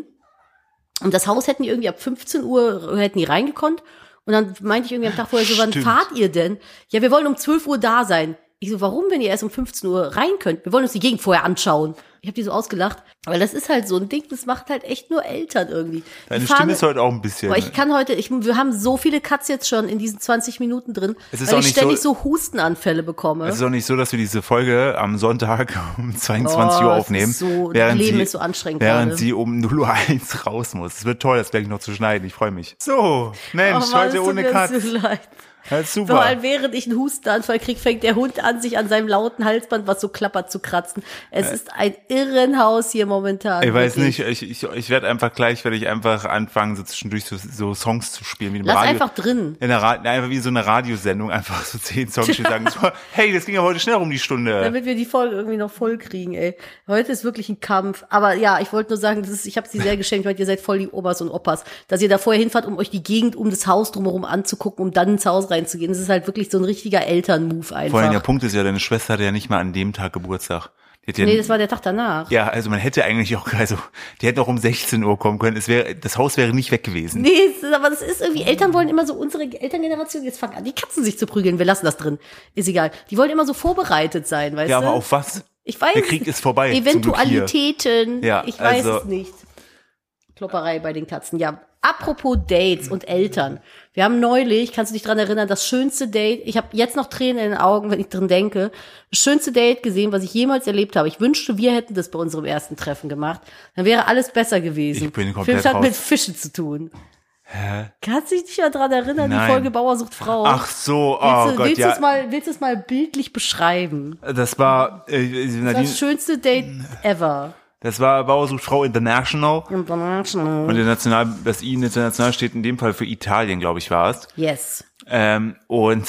Und das Haus hätten die irgendwie ab fünfzehn Uhr hätten die reingekonnt. Und dann meinte ich irgendwie am Tag vorher so, wann Stimmt. fahrt ihr denn? Ja, wir wollen um zwölf Uhr da sein. Ich so, warum, wenn ihr erst um fünfzehn Uhr rein könnt? Wir wollen uns die Gegend vorher anschauen. Ich habe die so ausgelacht. Aber das ist halt so ein Ding, das macht halt echt nur Eltern irgendwie. Deine Die fahren- Stimme ist heute auch ein bisschen. Boah, ich kann heute, ich, wir haben so viele Cuts jetzt schon in diesen zwanzig Minuten drin, Es ist weil auch ich nicht ständig so- so, Hustenanfälle bekomme. Es ist auch nicht so, dass wir diese Folge am Sonntag um zweiundzwanzig Uhr Oh, es aufnehmen. ist so- während Leben sie, ist so anstrengend Während gerade. sie um null Uhr eins raus muss. Es wird toll, das gleich noch zu schneiden. Ich freue mich. So, Mensch, Oh Mann, heute es tut ohne mir Cuts. so leid. Ja, ist Vor super. allem während ich einen Hustenanfall kriege, fängt der Hund an, sich an seinem lauten Halsband, was so klappert, zu kratzen. Es ist ein Irrenhaus hier momentan. Ich weiß wirklich. nicht, ich, ich, ich werde einfach gleich, werde ich einfach anfangen, so zwischendurch so, so Songs zu spielen. Wie im Lass Radio. einfach drin. In der Ra- einfach wie so eine Radiosendung, einfach so zehn Songs die sagen, so, hey, das ging ja heute schnell um die Stunde. Damit wir die Folge irgendwie noch voll kriegen, ey. Heute ist wirklich ein Kampf. Aber ja, ich wollte nur sagen, das ist, ich habe sie sehr geschenkt, weil ihr seid voll die Opas und Opas. Dass ihr da vorher hinfahrt, um euch die Gegend um das Haus drumherum anzugucken, um dann ins Haus reinzugehen. Das ist halt wirklich so ein richtiger Elternmove einfach. Vor allem der Punkt ist ja, deine Schwester hatte ja nicht mal an dem Tag Geburtstag. Die hat ja, Nee, das war der Tag danach. ja, also man hätte eigentlich auch, also die hätten auch um sechzehn Uhr kommen können. Es wäre, das Haus wäre nicht weg gewesen. Nee, es ist, aber das ist irgendwie, Eltern wollen immer so, unsere Elterngeneration, jetzt fangen an, die Katzen sich zu prügeln, wir lassen das drin. Ist egal. Die wollen immer so vorbereitet sein, weißt Ja, du? aber auf was? Ich weiß. Der Krieg ist vorbei, zum Glück hier. Eventualitäten. Ja, ich weiß also- es nicht. Klopperei bei den Katzen. Ja, apropos Dates und Eltern. Wir haben neulich, kannst du dich dran erinnern, das schönste Date, ich habe jetzt noch Tränen in den Augen, wenn ich drin denke, das schönste Date gesehen, was ich jemals erlebt habe. Ich wünschte, wir hätten das bei unserem ersten Treffen gemacht. Dann wäre alles besser gewesen. Ich bin komplett Film hat raus. mit Fischen zu tun. Hä? Kannst du dich nicht mehr dran erinnern, Nein. die Folge Bauer sucht Frau? Ach so, oh willst du, Gott, willst ja. du es mal, willst du es mal bildlich beschreiben? Das war, äh, Nadine, Das schönste Date ever. das war Bauersucht Frau International. International. Und der National, das I international steht in dem Fall für Italien, glaube ich, war es. Yes. Ähm, und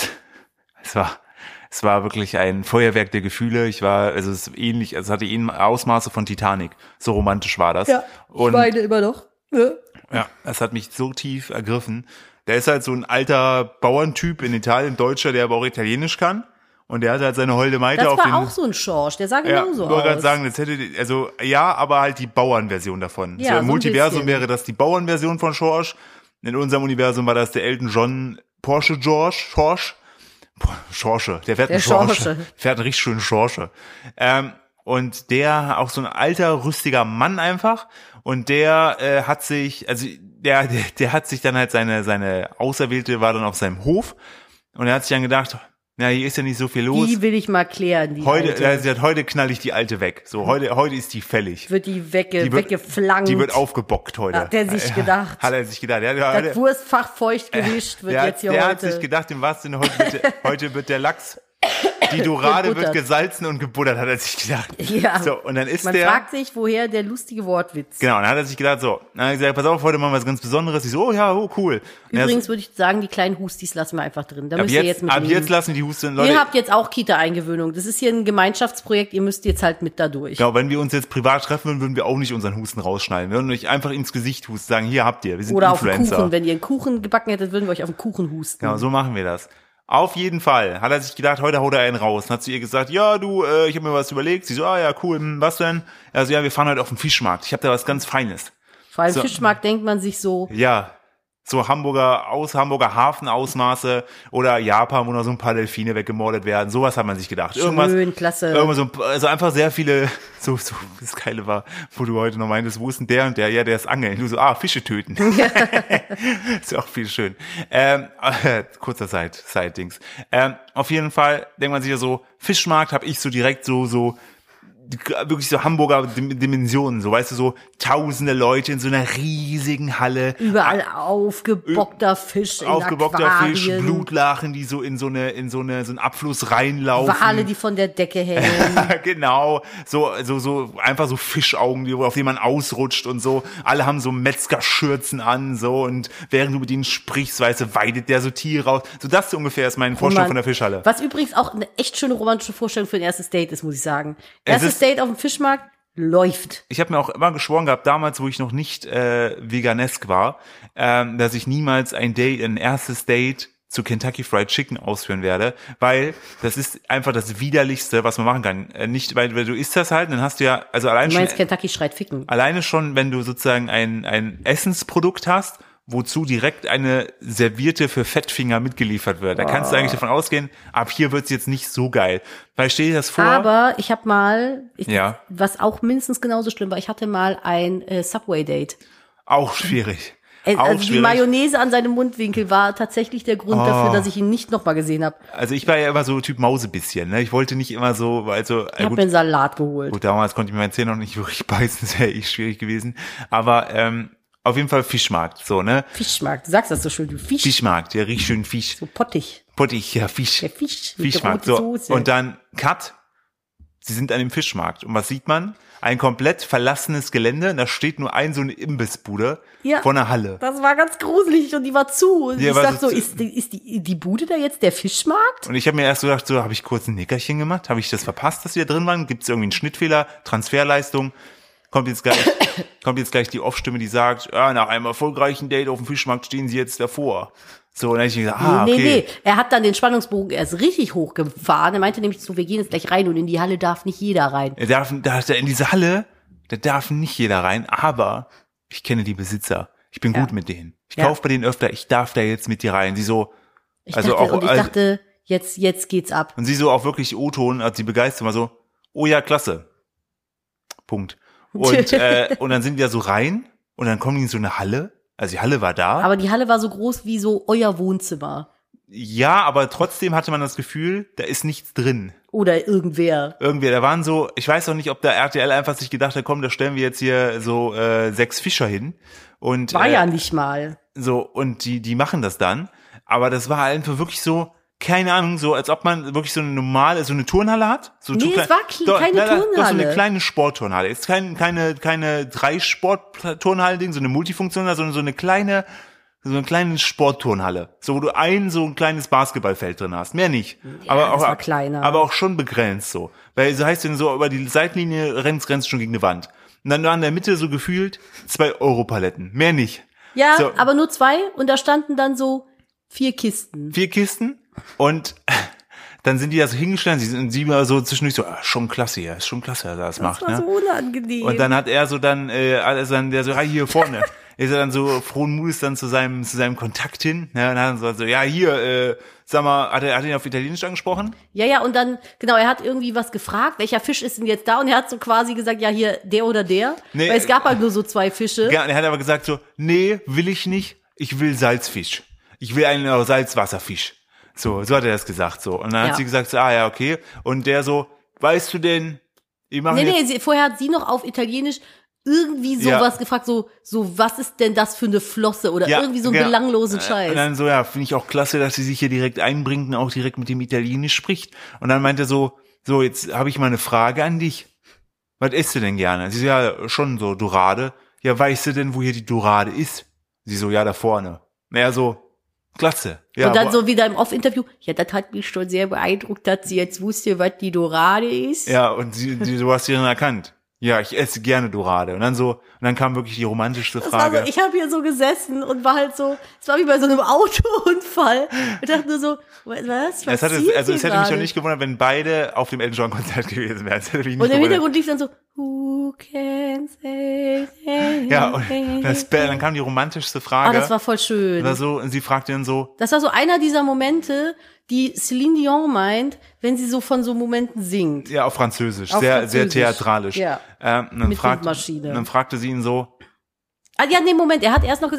es war, es war wirklich ein Feuerwerk der Gefühle. Ich war, also es ist ähnlich, also es hatte ähnlich Ausmaße von Titanic. So romantisch war das. Ja, ich und weine immer noch. Ja. ja, es hat mich so tief ergriffen. Der ist halt so ein alter Bauerntyp in Italien, Deutscher, der aber auch Italienisch kann. Und der hat halt seine holde Meite Das auf war den. auch so ein Schorsch, der sah Ja, genauso ich wollte gerade aus. sagen, das hätte, also ja, aber halt die Bauernversion davon. Ja, so so im ein Multiversum bisschen. wäre das die Bauernversion von Schorsch. In unserem Universum war das der Elton John Porsche George, Schorsch. Boah, Schorsche, der fährt Der einen Schorsche. Schorsche. Fährt einen richtig schönen Schorsche. Ähm, und der, auch so ein alter, rüstiger Mann einfach. Und der äh, hat sich, also der, der, der hat sich dann halt seine, seine Auserwählte war dann auf seinem Hof. Und er hat sich dann gedacht, na, hier ist ja nicht so viel los. Die will ich mal klären, die Heute, Alte. er sagt, heute knall ich die alte weg. So, heute, heute ist die fällig. Wird die, wegge Die wird- weggeflankt. Die wird aufgebockt heute. Hat der sich gedacht. Hat er sich gedacht. Der, der, Das Wurstfach feucht gewischt wird der, jetzt hier der heute. hat sich gedacht, im wahrsten Sinne, heute wird der, heute wird der Lachs, die Dorade wird Gebuttert. gesalzen und gebuttert, hat er sich gedacht. Ja. So, und dann ist Man der, fragt sich, woher der lustige Wortwitz. genau, dann hat er sich gedacht, so, dann hat er gesagt, pass auf, heute machen wir was ganz Besonderes. Ich so, oh ja, oh cool. Und er Übrigens ist- würde ich sagen, die kleinen Hustis lassen wir einfach drin. Da ab müsst ihr jetzt, jetzt mit ab leben. jetzt lassen die Husten, Leute. Ihr habt jetzt auch Kita-Eingewöhnung. Das ist hier ein Gemeinschaftsprojekt. Ihr müsst jetzt halt mit da durch. Genau, wenn wir uns jetzt privat treffen würden, würden wir auch nicht unseren Husten rausschneiden. Wir würden euch einfach ins Gesicht husten, sagen, hier habt ihr, wir sind Oder auf den Influencer. Kuchen. Wenn ihr einen Kuchen gebacken hättet, würden wir euch auf den Kuchen husten. Genau, so machen wir das. Auf jeden Fall hat er sich gedacht, heute haut er einen raus. Dann hat zu ihr gesagt, ja, du, äh, ich habe mir was überlegt. Sie so, ah ja, cool, hm, was denn? Also ja, wir fahren heute auf den Fischmarkt. Ich habe da was ganz Feines. Vor allem So. Fischmarkt denkt man sich so, Ja, so Hamburger aus Hamburger Hafenausmaße oder Japan, wo noch so ein paar Delfine weggemordet werden. Sowas hat man sich gedacht. Irgendwas, schön, klasse. irgendwas so, also einfach sehr viele, so, so, das Geile war, wo du heute noch meintest, wo ist denn der und der? Ja, der ist Angeln. Du so, ah, Fische töten. Ist ja auch viel schön. Ähm, äh, kurzer Side, Side-Dings. Ähm, auf jeden Fall denkt man sich ja so, Fischmarkt habe ich so direkt so, so, wirklich so Hamburger Dimensionen, so weißt du, so tausende Leute in so einer riesigen Halle. Überall aufgebockter Fisch in Aufgebockter Aquarien. Fisch, Blutlachen, die so in so eine, in so eine, so einen Abfluss reinlaufen. Wale, die von der Decke hängen. Genau, so, so, so, einfach so Fischaugen, die, auf die man ausrutscht und so. Alle haben so Metzgerschürzen an, so, und während du mit ihnen sprichst, weißt du, weidet der so Tiere raus. So, das ungefähr ist meine Vorstellung von der Fischhalle. Was übrigens auch eine echt schöne romantische Vorstellung für ein erstes Date ist, muss ich sagen. Erstes Date auf dem Fischmarkt läuft. Ich habe mir auch immer geschworen gehabt, damals, wo ich noch nicht äh, veganesk war, ähm, dass ich niemals ein Date, ein erstes Date zu Kentucky Fried Chicken ausführen werde, weil das ist einfach das Widerlichste, was man machen kann. Äh, nicht, weil, weil du isst das halt, dann hast du ja, also allein Du meinst, schon, Kentucky schreit ficken. Alleine schon, wenn du sozusagen ein ein Essensprodukt hast, wozu direkt eine Serviette für Fettfinger mitgeliefert wird. Da kannst du eigentlich davon ausgehen, ab hier wird's jetzt nicht so geil. Weil stell dir das vor. Aber ich habe mal, ich, ja. was auch mindestens genauso schlimm war, ich hatte mal ein äh, Subway-Date. Auch schwierig. Äh, auch also die schwierig. Mayonnaise an seinem Mundwinkel war tatsächlich der Grund Oh. dafür, dass ich ihn nicht nochmal gesehen habe. Also ich war ja immer so Typ Mausebisschen, ne? Ich wollte nicht immer so, also Ich habe mir einen Salat geholt. Gut, damals konnte ich mir mein Zähne noch nicht wirklich beißen, das wäre echt schwierig gewesen. Aber ähm, auf jeden Fall Fischmarkt, so, ne? Fischmarkt, du sagst das so schön, du Fisch. Fischmarkt, ja, riecht schön Fisch. So pottig. Pottig, ja, Fisch. Der Fisch mit Fischmarkt, der so. roten Soße. Und dann Cut. Sie sind an dem Fischmarkt. Und was sieht man? Ein komplett verlassenes Gelände. Da steht nur ein so eine Imbissbude Ja. vor einer Halle. Das war ganz gruselig und die war zu. Und Ja, ich war dachte so so, zu- ist, die- ist die, die Bude da jetzt der Fischmarkt? Und ich habe mir erst so gedacht, so habe ich kurz ein Nickerchen gemacht, habe ich das verpasst, dass wir drin waren? Gibt es irgendwie einen Schnittfehler, Transferleistung? Kommt jetzt gleich, kommt jetzt gleich die Off-Stimme, die sagt, ja, nach einem erfolgreichen Date auf dem Fischmarkt stehen Sie jetzt davor. So, und dann habe ich gesagt, ah, okay. Nee, nee, er hat dann den Spannungsbogen erst richtig hochgefahren. Er meinte nämlich so, wir gehen jetzt gleich rein und in die Halle darf nicht jeder rein. Er darf, da, da in diese Halle, da darf nicht jeder rein, aber ich kenne die Besitzer. Ich bin Ja. gut mit denen. Ich Ja. kaufe bei denen öfter, ich darf da jetzt mit dir rein. Sie so, Ich also dachte, auch, und ich also- dachte, jetzt, jetzt geht's ab. und sie so auch wirklich O-Ton, als sie begeistert war, so, oh ja, klasse. Punkt. Und, äh, und dann sind die da so rein und dann kommen die in so eine Halle. Also die Halle war da. Aber die Halle war so groß wie so euer Wohnzimmer. Ja, aber trotzdem hatte man das Gefühl, da ist nichts drin. Oder irgendwer. Irgendwie, da waren so, ich weiß auch nicht, ob der R T L einfach sich gedacht hat, komm, da stellen wir jetzt hier so äh, sechs Fischer hin. Und, War äh, ja nicht mal. So, und die, die machen das dann. Aber das war einfach wirklich so, keine Ahnung, so als ob man wirklich so eine normale, so eine Turnhalle hat. So Nee, so es war kle- keine Doch, so eine Turnhalle. kleine Sportturnhalle. Ist kein, keine, keine drei Sport-Turnhallen-Ding, so eine Multifunktionale, sondern so eine kleine, so eine kleine Sportturnhalle. So, wo du ein, so ein kleines Basketballfeld drin hast. Mehr nicht. Ja, aber das auch, war kleiner. aber auch schon begrenzt so. Weil so heißt denn so, über die Seitenlinie rennst, rennst schon gegen eine Wand. Und dann waren in der Mitte so gefühlt zwei Euro-Paletten. Mehr nicht. Ja, So. aber nur zwei und da standen dann so vier Kisten. Vier Kisten und dann sind die da so hingestellt, sie sind sie war so zwischendurch so, ah, schon klasse hier, ist schon klasse, dass er das, Das macht, war ne? so unangenehm. Und dann hat er so dann, äh, also dann der so, ah, hier vorne, ist er dann so frohen Mutes dann zu seinem zu seinem Kontakt hin, ne? Und dann so, so ja, hier, äh, sag mal, hat er hat ihn auf Italienisch angesprochen? Ja, ja, und dann, genau, er hat irgendwie was gefragt, welcher Fisch ist denn jetzt da? Und er hat so quasi gesagt, ja, hier, der oder der. Nee, Weil es gab halt nur so zwei Fische. Ja, und er hat aber gesagt so, nee, will ich nicht, ich will Salzfisch. Ich will einen Salzwasserfisch. So, so hat er das gesagt, so. Und dann Ja. hat sie gesagt, so, ah, ja, okay. Und der so, weißt du denn, ich mache Nee, jetzt nee, sie, vorher hat sie noch auf Italienisch irgendwie Ja. sowas gefragt, so, so, was ist denn das für eine Flosse? Oder irgendwie so einen genau. belanglosen Äh, Scheiß. Und dann so, ja, finde ich auch klasse, dass sie sich hier direkt einbringt und auch direkt mit dem Italienisch spricht. Und dann meinte er so, so, jetzt habe ich mal eine Frage an dich. Was isst du denn gerne? Sie so, ja, schon so Dorade. Ja, weißt du denn, wo hier die Dorade ist? Sie so, ja, da vorne. Naja, so, klasse. Ja, und dann aber- so wieder im Off-Interview, ja, das hat mich schon sehr beeindruckt, dass sie jetzt wusste, was die Dorade ist. Ja, und sie, die, du hast sie dann erkannt. Ja, ich esse gerne Dorade. Und dann so, und dann kam wirklich die romantischste Das war Frage. so, ich habe hier so gesessen und war halt so, es war wie bei so einem Autounfall. Ich dachte nur so, was, was es hat, passiert also es hier hätte mich gerade? doch nicht gewundert, wenn beide auf dem Elton John Konzert gewesen wären. Es hätte mich nicht Und im gewundert. Hintergrund lief dann so, who can say anything? Ja, und das, dann kam die romantischste Ah, Frage. das war voll schön. Oder so, und sie fragte dann so, Das war so einer dieser Momente, die Celine Dion meint, wenn sie so von so Momenten singt. ja, auf Französisch, Auf sehr, Französisch, sehr theatralisch. ja. Ähm, und dann, Mit fragt, Windmaschine. und dann fragte sie ihn so, Ah, ja, nee, Moment, er hat erst noch gesagt,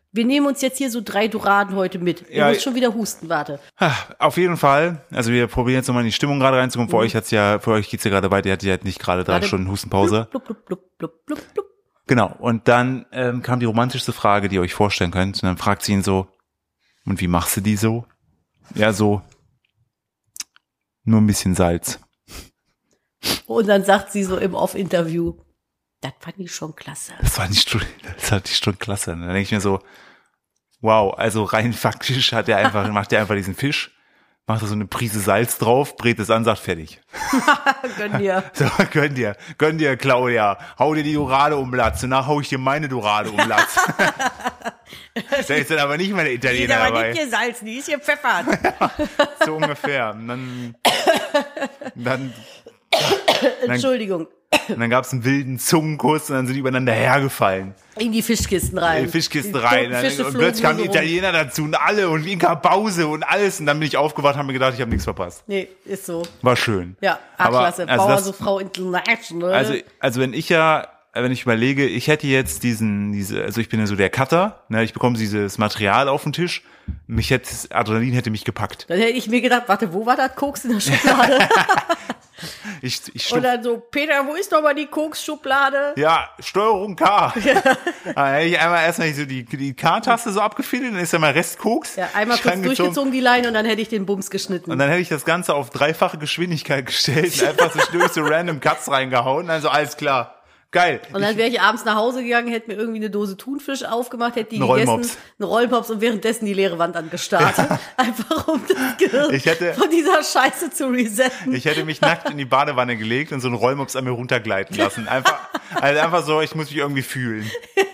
Wir nehmen uns jetzt hier so drei Doraden heute mit. Ich Ja, muss schon wieder husten, warte. Auf jeden Fall. Also wir probieren jetzt nochmal in die Stimmung gerade reinzukommen. Für mhm. euch hat's ja, für euch geht's ja gerade weiter. Ihr hattet ja nicht gerade drei warte. Stunden Hustenpause. Blub, blub, blub, blub, blub, blub. Genau. Und dann ähm, kam die romantischste Frage, die ihr euch vorstellen könnt. Und dann fragt sie ihn so, und wie machst du die so? Ja, so, nur ein bisschen Salz. Und dann sagt sie so im Off-Interview, das fand ich schon klasse. Das fand ich schon, das fand ich schon klasse. Und dann denke ich mir so, wow, also rein faktisch hat er einfach, macht er einfach diesen Fisch, macht da so eine Prise Salz drauf, brät es an, sagt fertig. Gönn dir. So, gönn dir, gönn dir, Claudia. Hau dir die Dorade um Latz. Danach hau ich dir meine Dorade um Latz. Da ist dann aber nicht meine Italiener die ist aber dabei. nicht Salz, die ist gepfeffert. Ja, so ungefähr. Und dann, dann, Entschuldigung. Und dann gab es einen wilden Zungenkuss und dann sind die übereinander hergefallen. In die Fischkisten rein. In die Fischkisten rein. Fische und plötzlich kamen die rum. Italiener dazu und alle und Inka Pause und alles. Und dann bin ich aufgewacht und habe mir gedacht, ich habe nichts verpasst. Nee, ist so. War schön. Ja, ah, aber, klasse. also Bauer, das, so Frau International. Also, also wenn ich ja, wenn ich überlege, ich hätte jetzt diesen, diese, also ich bin ja so der Cutter, ne, ich bekomme dieses Material auf den Tisch, mich hätte, Adrenalin hätte mich gepackt. Dann hätte ich mir gedacht, warte, wo war das Koks in der Schublade? Ich, ich und dann so, Peter, wo ist doch mal die Koks-Schublade? Ja, Steuerung K. Dann hätte ich einmal erstmal so die, die K-Taste so abgefädelt, dann ist ja mal Rest Koks. Ja, einmal kurz durchgezogen die Leine und dann hätte ich den Bums geschnitten. Und dann hätte ich das Ganze auf dreifache Geschwindigkeit gestellt und einfach so schnell so random Cuts reingehauen. Also alles klar. Geil. Und dann wäre ich abends nach Hause gegangen, hätte mir irgendwie eine Dose Thunfisch aufgemacht, hätte die ein gegessen, Rollmops. eine Rollmops und währenddessen die leere Wand angestarrt. Ja. Einfach um das Gehirn ich hätte, von dieser Scheiße zu resetten. Ich hätte mich nackt in die Badewanne gelegt und so einen Rollmops an mir runtergleiten lassen. Einfach, also einfach so, ich muss mich irgendwie fühlen.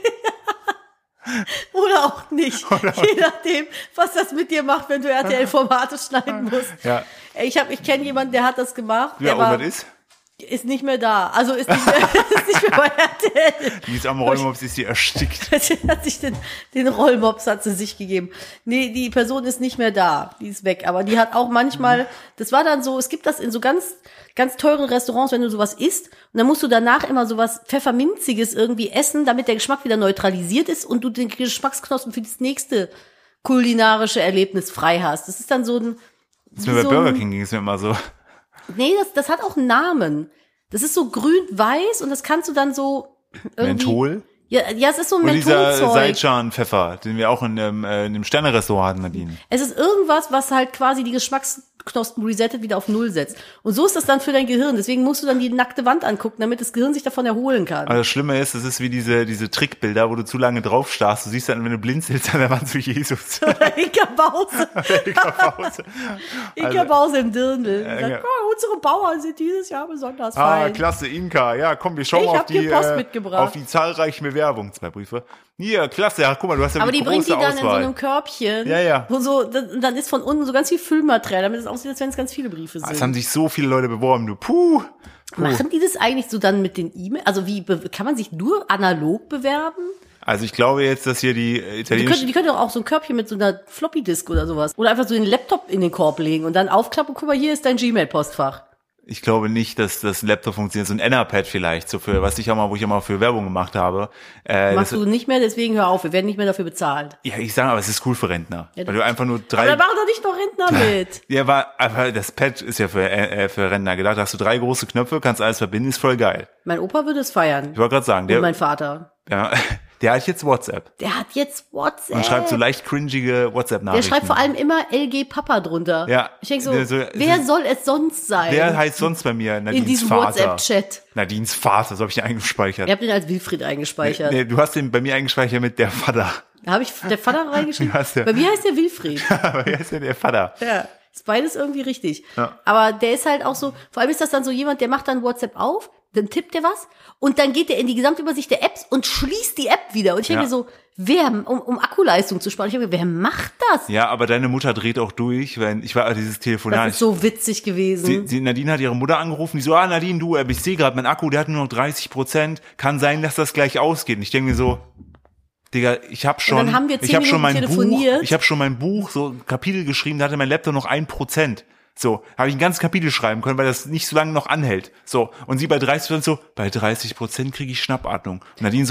Oder auch nicht. Oder auch Je nachdem, was das mit dir macht, wenn du R T L-Formate schneiden musst. Ja. Ich hab, ich kenne jemanden, der hat das gemacht. Ja, der war, was ist? Ist nicht mehr da. Also ist nicht mehr, ist nicht mehr bei R T L. Die ist am Rollmops, ist sie erstickt. hat sich den, den Rollmops hat sie sich gegeben. Nee, die Person ist nicht mehr da. Die ist weg. Aber die hat auch manchmal, das war dann so, es gibt das in so ganz, ganz teuren Restaurants, wenn du sowas isst. Und dann musst du danach immer sowas Pfefferminziges irgendwie essen, damit der Geschmack wieder neutralisiert ist und du den Geschmacksknospen für das nächste kulinarische Erlebnis frei hast. Das ist dann so ein, das ist mir bei so Burger ein, King ging es mir immer so. Nee, das, das hat auch einen Namen. Das ist so grün-weiß und das kannst du dann so irgendwie... Menthol? Ja, ja, es ist so ein und Mentholzeug. dieser Salzschan-Pfeffer, den wir auch in dem, äh, in dem Sterne-Restaurant hatten, Nadine. Es ist irgendwas, was halt quasi die Geschmacksknospen resettet, wieder auf Null setzt. Und so ist das dann für dein Gehirn. Deswegen musst du dann die nackte Wand angucken, damit das Gehirn sich davon erholen kann. Aber das Schlimme ist, es ist wie diese, diese Trickbilder, wo du zu lange drauf starrst. Du siehst dann, wenn du blinzelst, an der Wand zu Jesus. Oder Inka Bause. Inka Bause. Inka Also, Bause im Dirndl. Äh, Sagt, ja. oh, unsere Bauern sind dieses Jahr besonders Ah, fein. klasse, Inka. Ja, komm, wir schauen Ich mal auf hab dir die, Post äh, mitgebracht. auf die zahlreichen Bewerbungen. Zwei Briefe. Hier, klasse. Ja, guck mal, du hast ja Aber eine die große bringt die dann Auswahl. in so einem Körbchen. Ja, ja. Wo so, dann dann ist von unten so ganz viel Füllmaterial, damit es aussieht, als wenn es ganz viele Briefe sind. Es haben sich so viele Leute beworben, du. Puh. Puh. Machen die das eigentlich so dann mit den E-Mails? Also wie, be- kann man sich nur analog bewerben? Also ich glaube jetzt, dass hier die Die italienischen... könnte, die könnte doch auch so ein Körbchen mit so einer Floppy-Disk oder sowas. Oder einfach so den Laptop in den Korb legen und dann aufklappen, guck mal, hier ist dein Gmail-Postfach. Ich glaube nicht, dass das Laptop funktioniert. So ein Enterpad vielleicht, so für, was ich auch mal, wo ich auch mal für Werbung gemacht habe. Äh, Machst das, du nicht mehr, deswegen hör auf, wir werden nicht mehr dafür bezahlt. ja, ich sage, aber es ist cool für Rentner. Ja, weil du einfach nur drei... Aber da machen doch nicht noch Rentner mit. Ja, aber, aber das Pad ist ja für, äh, für Rentner gedacht. Da hast du drei große Knöpfe, kannst alles verbinden, ist voll geil. Mein Opa würde es feiern. Ich wollte gerade sagen, Und der, mein Vater. ja, der hat jetzt WhatsApp Der hat jetzt WhatsApp. und schreibt so leicht cringige Der WhatsApp-Nachrichten. schreibt vor allem immer L G Papa drunter. Ja. Ich denke so, Der so- wer soll es sonst sein? Wer heißt sonst bei mir? in Nadines diesem Vater. WhatsApp-Chat. Nadines Vater, so habe ich den eingespeichert. Ihr habt den als Wilfried eingespeichert. Nee, du hast den bei mir eingespeichert mit der Vater. Da habe ich der Vater reingeschrieben. Wie heißt der? Bei mir heißt der Wilfried. Aber wer ist denn der Vater? Ja, ist beides irgendwie richtig. Ja. Aber der ist halt auch so, vor allem ist das dann so jemand, der macht dann WhatsApp auf, dann tippt er was und dann geht er in die Gesamtübersicht der Apps und schließt die App wieder. Und ich denke Ja. mir so, wer, um, um Akkuleistung zu sparen, ich denke mir, wer macht das? Ja, aber deine Mutter dreht auch durch, wenn ich war dieses Telefonat. Das ist so witzig gewesen. Sie, sie, Nadine hat ihre Mutter angerufen, die so, ah, Nadine, du, ich sehe gerade, mein Akku, der hat nur noch dreißig Prozent, kann sein, dass das gleich ausgeht. Und ich denke mir so, Digga, ich habe schon, dann haben wir zehn ich habe schon mein Minuten Buch, telefoniert. ich habe schon mein Buch, so ein Kapitel geschrieben, da hatte mein Laptop noch ein Prozent. So, habe ich ein ganzes Kapitel schreiben können, weil das nicht so lange noch anhält. So, und sie bei dreißig Prozent so, bei dreißig Prozent kriege ich Schnappatmung. Und Nadine so,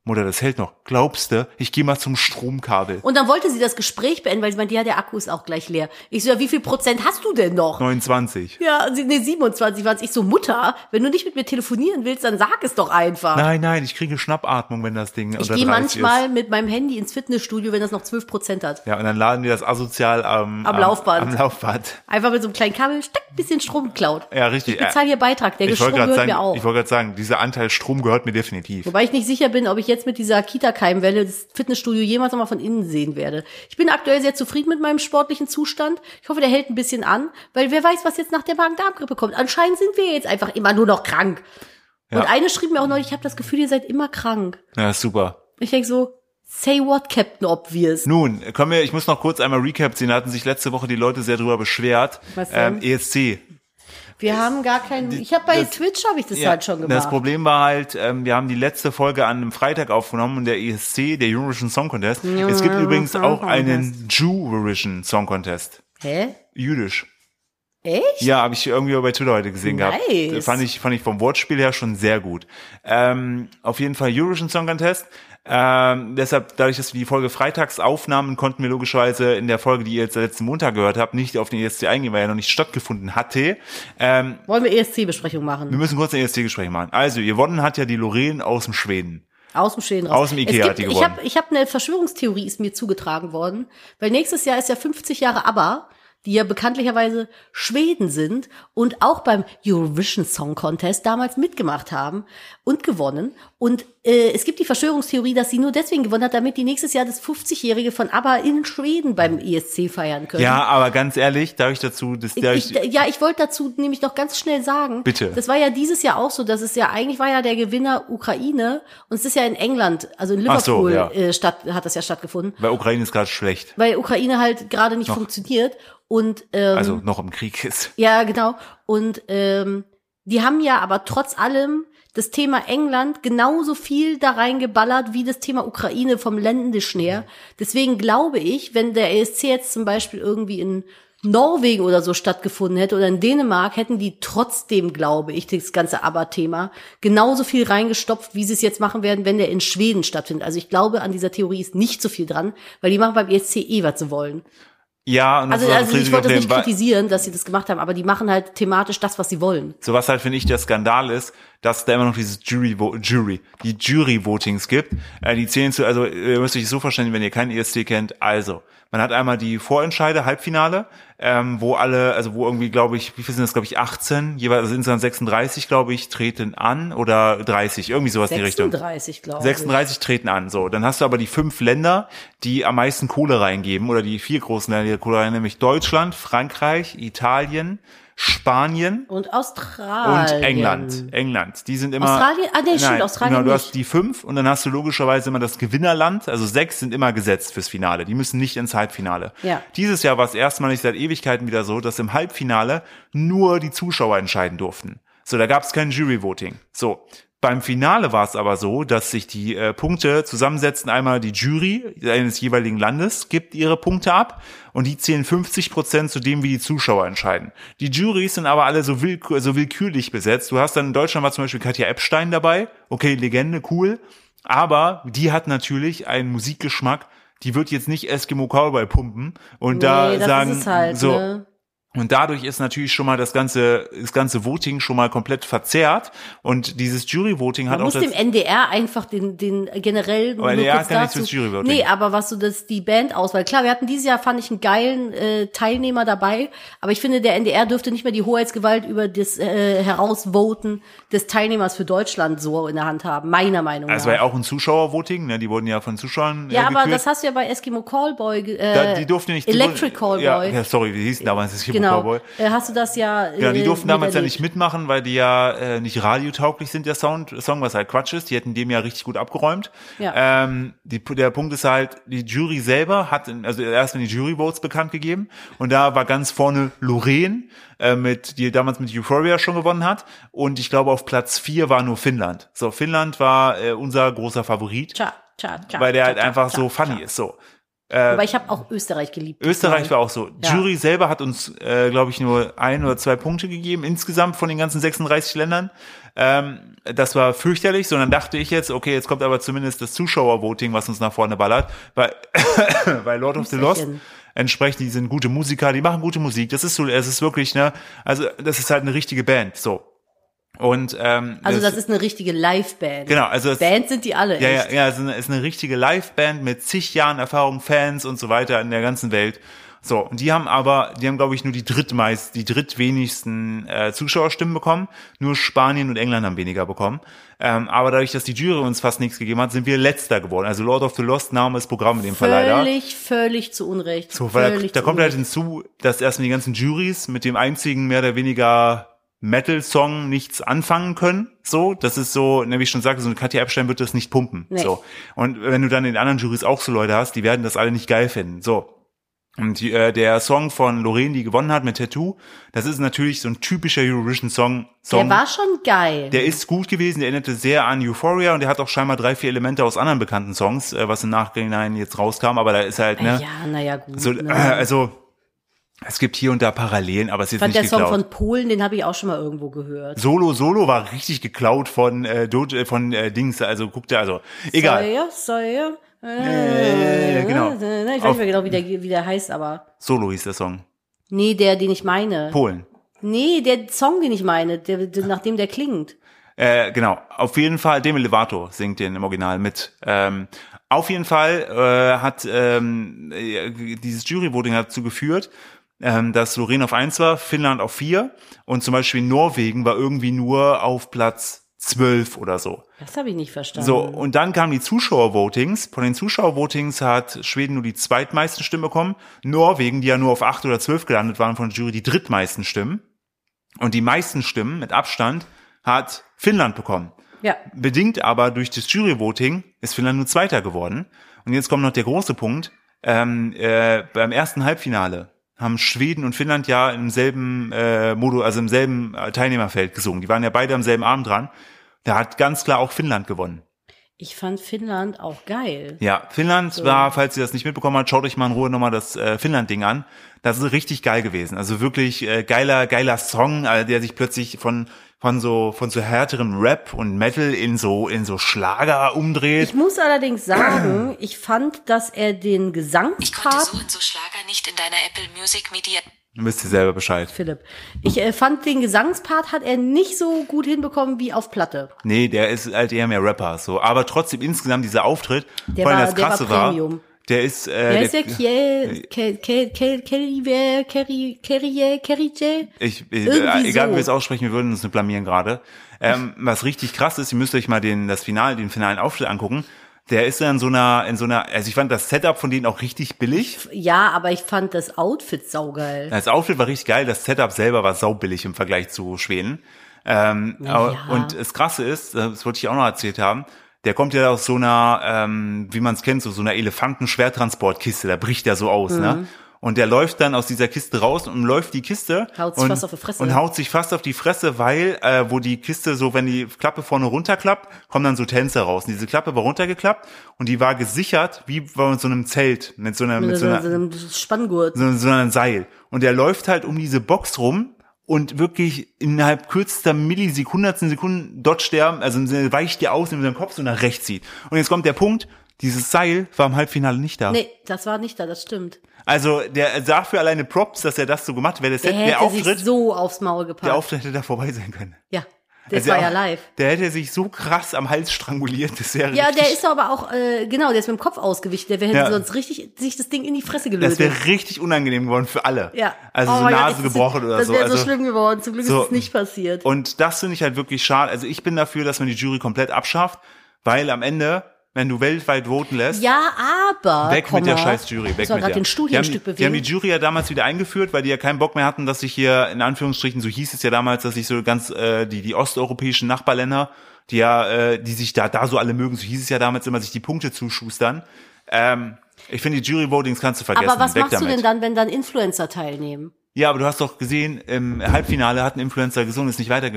Mutter, das hält noch. Glaubst du, ich gehe mal zum Stromkabel. Und dann wollte sie das Gespräch beenden, weil sie meinte, ja, der Akku ist auch gleich leer. Ich so, ja, wie viel Prozent hast du denn noch? neunundzwanzig. Ja, sie- nee, siebenundzwanzig waren es. Ich so, Mutter, wenn du nicht mit mir telefonieren willst, dann sag es doch einfach. Nein, nein, ich kriege Schnappatmung, wenn das Ding ich unter gehe dreißig manchmal ist. mit meinem Handy ins Fitnessstudio, wenn das noch zwölf Prozent hat. Ja, und dann laden wir das asozial am, Am Laufband. Am Laufband. Einfach mit so einem kleinen Kabel, steck, bisschen Strom geklaut. Ja, richtig. Ich bezahle hier Beitrag, der Ich Strom wollte gerade gehört sagen, mir auch. ich wollte gerade sagen, dieser Anteil Strom gehört mir definitiv. Wobei ich nicht sicher bin, ob ich jetzt mit dieser Kita-Keimwelle das Fitnessstudio jemals nochmal von innen sehen werde. Ich bin aktuell sehr zufrieden mit meinem sportlichen Zustand. Ich hoffe, der hält ein bisschen an, weil wer weiß, was jetzt nach der Magen-Darm-Grippe kommt. Anscheinend sind wir jetzt einfach immer nur noch krank. Ja. Und eine schrieb mir auch neulich, ich habe das Gefühl, ihr seid immer krank. Ja, super. Ich denk so, say what, Captain Obvious. Nun, kommen wir, ich muss noch kurz einmal Recap ziehen, da hatten sich letzte Woche die Leute sehr drüber beschwert. Was denn? Ähm, E S C. Wir haben gar keinen, ich habe bei das- Twitch habe ich das Ja, halt schon gemacht. das Problem war halt, ähm, wir haben die letzte Folge an einem Freitag aufgenommen und der E S C, der Eurovision Song Contest. Es gibt übrigens Song auch Contest. einen Jewvision Song Contest. Hä? Jüdisch. Echt? Ja, habe ich irgendwie bei Twitter heute gesehen Nice. gehabt. Fand ich, fand ich vom Wortspiel her schon sehr gut. Ähm, auf jeden Fall Eurovision Song Contest. Ähm, deshalb, dadurch, dass wir die Folge freitags aufnahmen, konnten wir logischerweise in der Folge, die ihr jetzt letzten Montag gehört habt, nicht auf den E S C eingehen, weil er noch nicht stattgefunden hatte. Ähm, Wollen wir E S C-Besprechung wir machen? müssen kurz ein E S C-Gespräch machen. Also, gewonnen hat ja die Lorraine aus dem Schweden. Aus dem Schäden raus. Aus dem Ikea Es hat die gibt, ich gewonnen. habe ich hab eine Verschwörungstheorie, ist mir zugetragen worden, weil nächstes Jahr ist ja fünfzig Jahre ABBA, die ja bekanntlicherweise Schweden sind und auch beim Eurovision Song Contest damals mitgemacht haben und gewonnen. Und äh, es gibt die Verschwörungstheorie, dass sie nur deswegen gewonnen hat, damit die nächstes Jahr das fünfzigjährige von ABBA in Schweden beim E S C feiern können. Ja, aber ganz ehrlich, dadurch dazu, dass dadurch, Ich, ja, ich wollte dazu nämlich noch ganz schnell sagen. Bitte. Das war ja dieses Jahr auch so, dass es ja, eigentlich war ja der Gewinner Ukraine und es ist ja in England, also in Ach so, Liverpool ja. äh, statt, hat das ja stattgefunden, weil Ukraine ist gerade schlecht. weil Ukraine halt gerade nicht Noch. funktioniert und ähm, Also noch im Krieg ist. ja, genau. Und ähm, die haben ja aber trotz allem das Thema England genauso viel da reingeballert wie das Thema Ukraine vom Ländischen her. Deswegen glaube ich, wenn der E S C jetzt zum Beispiel irgendwie in Norwegen oder so stattgefunden hätte oder in Dänemark, hätten die trotzdem, glaube ich, das ganze ABBA-Thema genauso viel reingestopft, wie sie es jetzt machen werden, wenn der in Schweden stattfindet. Also ich glaube, an dieser Theorie ist nicht so viel dran, weil die machen beim E S C eh, was sie wollen. Ja, und das Also, ist auch also das ich wollte das riesige nicht Problem, kritisieren, dass sie das gemacht haben, aber die machen halt thematisch das, was sie wollen. So was halt, finde ich, der Skandal ist, dass da immer noch dieses Jury, Jury, die Jury-Votings gibt. Äh, die zählen zu, also ihr müsst euch das so verstehen, wenn ihr keinen E S C kennt. Also, man hat einmal die Vorentscheide, Halbfinale, ähm, wo alle, also wo irgendwie, glaube ich, wie viel sind das, glaube ich, achtzehn, jeweils also insgesamt sechsunddreißig, glaube ich, treten an oder dreißig, irgendwie sowas in die Richtung. sechsunddreißig, glaube ich. sechsunddreißig treten an, so. Dann hast du aber die fünf Länder, die am meisten Kohle reingeben, oder die vier großen Länder, die Kohle reingeben, nämlich Deutschland, Frankreich, Italien, Spanien Und Australien. und England. England. Die sind immer. Australien? Ah, nee, stimmt, Australien Genau, du nicht. hast die fünf und dann hast du logischerweise immer das Gewinnerland. Also sechs sind immer gesetzt fürs Finale. Die müssen nicht ins Halbfinale. Ja. Dieses Jahr war es erstmalig seit Ewigkeiten wieder so, dass im Halbfinale nur die Zuschauer entscheiden durften. So, da gab es kein Jury-Voting. So. Beim Finale war es aber so, dass sich die äh, Punkte zusammensetzen. Einmal die Jury eines jeweiligen Landes gibt ihre Punkte ab und die zählen fünfzig Prozent zu dem, wie die Zuschauer entscheiden. Die Jurys sind aber alle so, willkür, so willkürlich besetzt. Du hast dann in Deutschland war zum Beispiel Katja Epstein dabei. Okay, Legende, cool. Aber die hat natürlich einen Musikgeschmack. Die wird jetzt nicht Eskimo Cowboy pumpen und Nee, da das sagen, ist es halt, so. ne? Und dadurch ist natürlich schon mal das ganze, das ganze Voting schon mal komplett verzerrt. Und dieses Jury-Voting hat Man auch muss das, dem N D R einfach den, den generell Aber N D R hat gar nichts mit Juryvoting. Nee, aber was so das, die Bandauswahl. Klar, wir hatten dieses Jahr, fand ich, einen geilen äh, Teilnehmer dabei. Aber ich finde, der N D R dürfte nicht mehr die Hoheitsgewalt über das äh, Herausvoten des Teilnehmers für Deutschland so in der Hand haben. Meiner Meinung nach. das war ja auch ein Zuschauer-Voting, ne? Die wurden ja von Zuschauern ja, äh, aber gekürt. das hast du ja bei Eskimo Callboy, äh, Da, die durften nicht. Die Electric wurden, Callboy. Ja, ja, sorry, wie hießen damals Eskimo Genau, Cowboy? äh, hast du das ja äh, Genau, die durften damals ja miterlebt. nicht mitmachen, weil die ja äh, nicht radiotauglich sind, der Sound, Song, was halt Quatsch ist. Die hätten dem ja richtig gut abgeräumt. Ja. Ähm, die, der Punkt ist halt, die Jury selber hat, in, also erst in die Jury-Votes bekannt gegeben und da war ganz vorne Lorraine, äh, mit, die damals mit Euphoria schon gewonnen hat und ich glaube auf Platz vier war nur Finnland. So, Finnland war äh, unser großer Favorit, Tja, tja, tja, weil der tja, halt tja, einfach tja, so funny tja. ist, so. Äh, Aber ich habe auch Österreich geliebt. Österreich war auch so. Ja. Jury selber hat uns, äh, glaube ich, nur ein oder zwei Punkte gegeben, insgesamt von den ganzen sechsunddreißig Ländern. Ähm, das war fürchterlich, sondern dachte ich jetzt, okay, jetzt kommt aber zumindest das Zuschauervoting, was uns nach vorne ballert. Bei, bei Lord of the Lost entsprechend, die sind gute Musiker, die machen gute Musik. Das ist so, es ist wirklich, ne, also das ist halt eine richtige Band, so. Und ähm, also das, das ist eine richtige Live-Band. Genau, also es, Bands sind die alle. Ja, echt. ja, ja, es ist eine, es ist eine richtige Live-Band mit zig Jahren Erfahrung, Fans und so weiter in der ganzen Welt. So, und die haben aber, die haben glaube ich nur die drittmeist, die drittwenigsten äh, Zuschauerstimmen bekommen. Nur Spanien und England haben weniger bekommen. Ähm, aber dadurch, dass die Jury uns fast nichts gegeben hat, sind wir Letzter geworden. Also Lord of the Lost nahm das Programm in dem Fall leider. Völlig, völlig zu Unrecht. So, weil völlig da, da kommt halt hinzu, dass erstmal die ganzen Juries mit dem einzigen mehr oder weniger Metal-Song nichts anfangen können, so, das ist so, ne, wie ich schon sagte, so eine Katja Epstein wird das nicht pumpen, nee. So. Und wenn du dann in den anderen Juries auch so Leute hast, die werden das alle nicht geil finden, so. Und die, äh, der Song von Loreen, die gewonnen hat mit Tattoo, das ist natürlich so ein typischer Eurovision-Song. Song. Der war schon geil. Der ist gut gewesen, der erinnerte sehr an Euphoria und der hat auch scheinbar drei, vier Elemente aus anderen bekannten Songs, äh, was im Nachhinein jetzt rauskam, aber da ist halt, ne. Ja, naja, gut. So, ne. äh, also, es gibt hier und da Parallelen, aber es ist jetzt fand nicht der Song geklaut. von Polen, den habe ich auch schon mal irgendwo gehört. Solo, Solo war richtig geklaut von äh, Doge, von äh, Dings, also guck dir, also egal. Soja, Soja. Äh, genau. Ich weiß nicht mehr genau, wie der, wie der heißt, aber. Solo hieß der Song. Nee, der, den ich meine. Polen. Nee, der Song, den ich meine, der, der nach dem der klingt. Äh, genau, auf jeden Fall, Demi Lovato singt den im Original mit. Ähm, auf jeden Fall äh, hat ähm, dieses Jury-Voting dazu geführt, ähm, dass Loreen auf eins war, Finnland auf vier und zum Beispiel Norwegen war irgendwie nur auf Platz zwölf oder so. Das habe ich nicht verstanden. So, und dann kamen die Zuschauervotings. Von den Zuschauervotings hat Schweden nur die zweitmeisten Stimmen bekommen. Norwegen, die ja nur auf acht oder zwölf gelandet waren, von der Jury die drittmeisten Stimmen. Und die meisten Stimmen mit Abstand hat Finnland bekommen. Ja. Bedingt aber durch das Jury-Voting ist Finnland nur Zweiter geworden. Und jetzt kommt noch der große Punkt. Ähm, äh, beim ersten Halbfinale haben Schweden und Finnland ja im selben äh, Modo, also im selben äh, Teilnehmerfeld gesungen. Die waren ja beide am selben Abend dran. Da hat ganz klar auch Finnland gewonnen. Ich fand Finnland auch geil. Ja, Finnland so. war, falls ihr das nicht mitbekommen habt, schaut euch mal in Ruhe nochmal das äh, Finnland-Ding an. Das ist richtig geil gewesen. Also wirklich äh, geiler, geiler Song, äh, der sich plötzlich von von so von so härterem Rap und Metal in so in so Schlager umdreht. Ich muss allerdings sagen, ich fand, dass er den Gesangspart... Ich konnte so und so Schlager nicht in deiner Apple Music Media... Du wisst ihr selber Bescheid. Philipp. Ich äh, fand, den Gesangspart hat er nicht so gut hinbekommen wie auf Platte. Nee, der ist halt eher mehr Rapper, so. Aber trotzdem insgesamt dieser Auftritt, der vor allem war, das der Krasse war Premium. war, der ist, äh, der ist der, ja Kiel, Kiel, Kiel, Kiel, Kiel, Kerry, Kerry, Kerry, ich, Irgendwie äh, egal so. wie wir es aussprechen, wir würden uns nicht blamieren gerade. Ähm, was richtig krass ist, ihr müsst euch mal den, das Finale, den finalen Auftritt angucken. Der ist ja in so einer, in so einer, also ich fand das Setup von denen auch richtig billig. Ja, aber ich fand das Outfit saugeil. Das Outfit war richtig geil, das Setup selber war saubillig im Vergleich zu Schweden. Ähm, ja. Und das Krasse ist, das wollte ich auch noch erzählt haben, der kommt ja aus so einer, ähm, wie man es kennt, so, so einer Elefanten-Schwertransportkiste, da bricht der so aus, mhm. ne? Und der läuft dann aus dieser Kiste raus und läuft die Kiste haut sich und, fast auf die Fresse. und haut sich fast auf die Fresse, weil äh, wo die Kiste so, wenn die Klappe vorne runterklappt, kommen dann so Tänzer raus. Und diese Klappe war runtergeklappt und die war gesichert wie bei so einem Zelt mit so einer mit, mit so, einer, so einem Spanngurt, so, so einem Seil. Und der läuft halt um diese Box rum und wirklich innerhalb kürzester Millisekunden, Sekunden dodgt der, also weicht der aus in seinem Kopf so nach rechts zieht. Und jetzt kommt der Punkt, dieses Seil war im Halbfinale nicht da. Nee, das war nicht da, das stimmt. Also der dafür alleine Props, dass er das so gemacht hat. Wer das der hätte, hätte der Auftritt, sich so aufs Maul gepackt. Der Auftritt hätte da vorbei sein können. Ja, das also war auch, ja live. Der hätte sich so krass am Hals stranguliert. Das wäre ja, richtig, der ist aber auch, äh, genau, der ist mit dem Kopf ausgewichen. Der hätte ja. sonst richtig sich das Ding in die Fresse gelöst. Das wäre richtig unangenehm geworden für alle. Ja. Also oh so Nase Gott, gebrochen das, oder das so. Das wäre also, so schlimm geworden. Zum Glück so, ist es nicht passiert. Und das finde ich halt wirklich schade. Also ich bin dafür, dass man die Jury komplett abschafft, weil am Ende, wenn du weltweit voten lässt, ja, aber weg Komma, mit der scheiß Jury, weg mit der. Den Stuhl hier die, ein haben, Stück bewegen. die haben die Jury ja damals wieder eingeführt, weil die ja keinen Bock mehr hatten, dass sich hier in Anführungsstrichen, so hieß es ja damals, dass sich so ganz äh, die die osteuropäischen Nachbarländer, die ja äh, die sich da da so alle mögen, so hieß es ja damals immer, sich die Punkte zuschustern. Ähm, ich finde, die Jury-Votings kannst du vergessen. Aber was weg machst damit. du denn dann, wenn dann Influencer teilnehmen? Ja, aber du hast doch gesehen, im Halbfinale hat ein Influencer gesungen, ist nicht weitergekommen.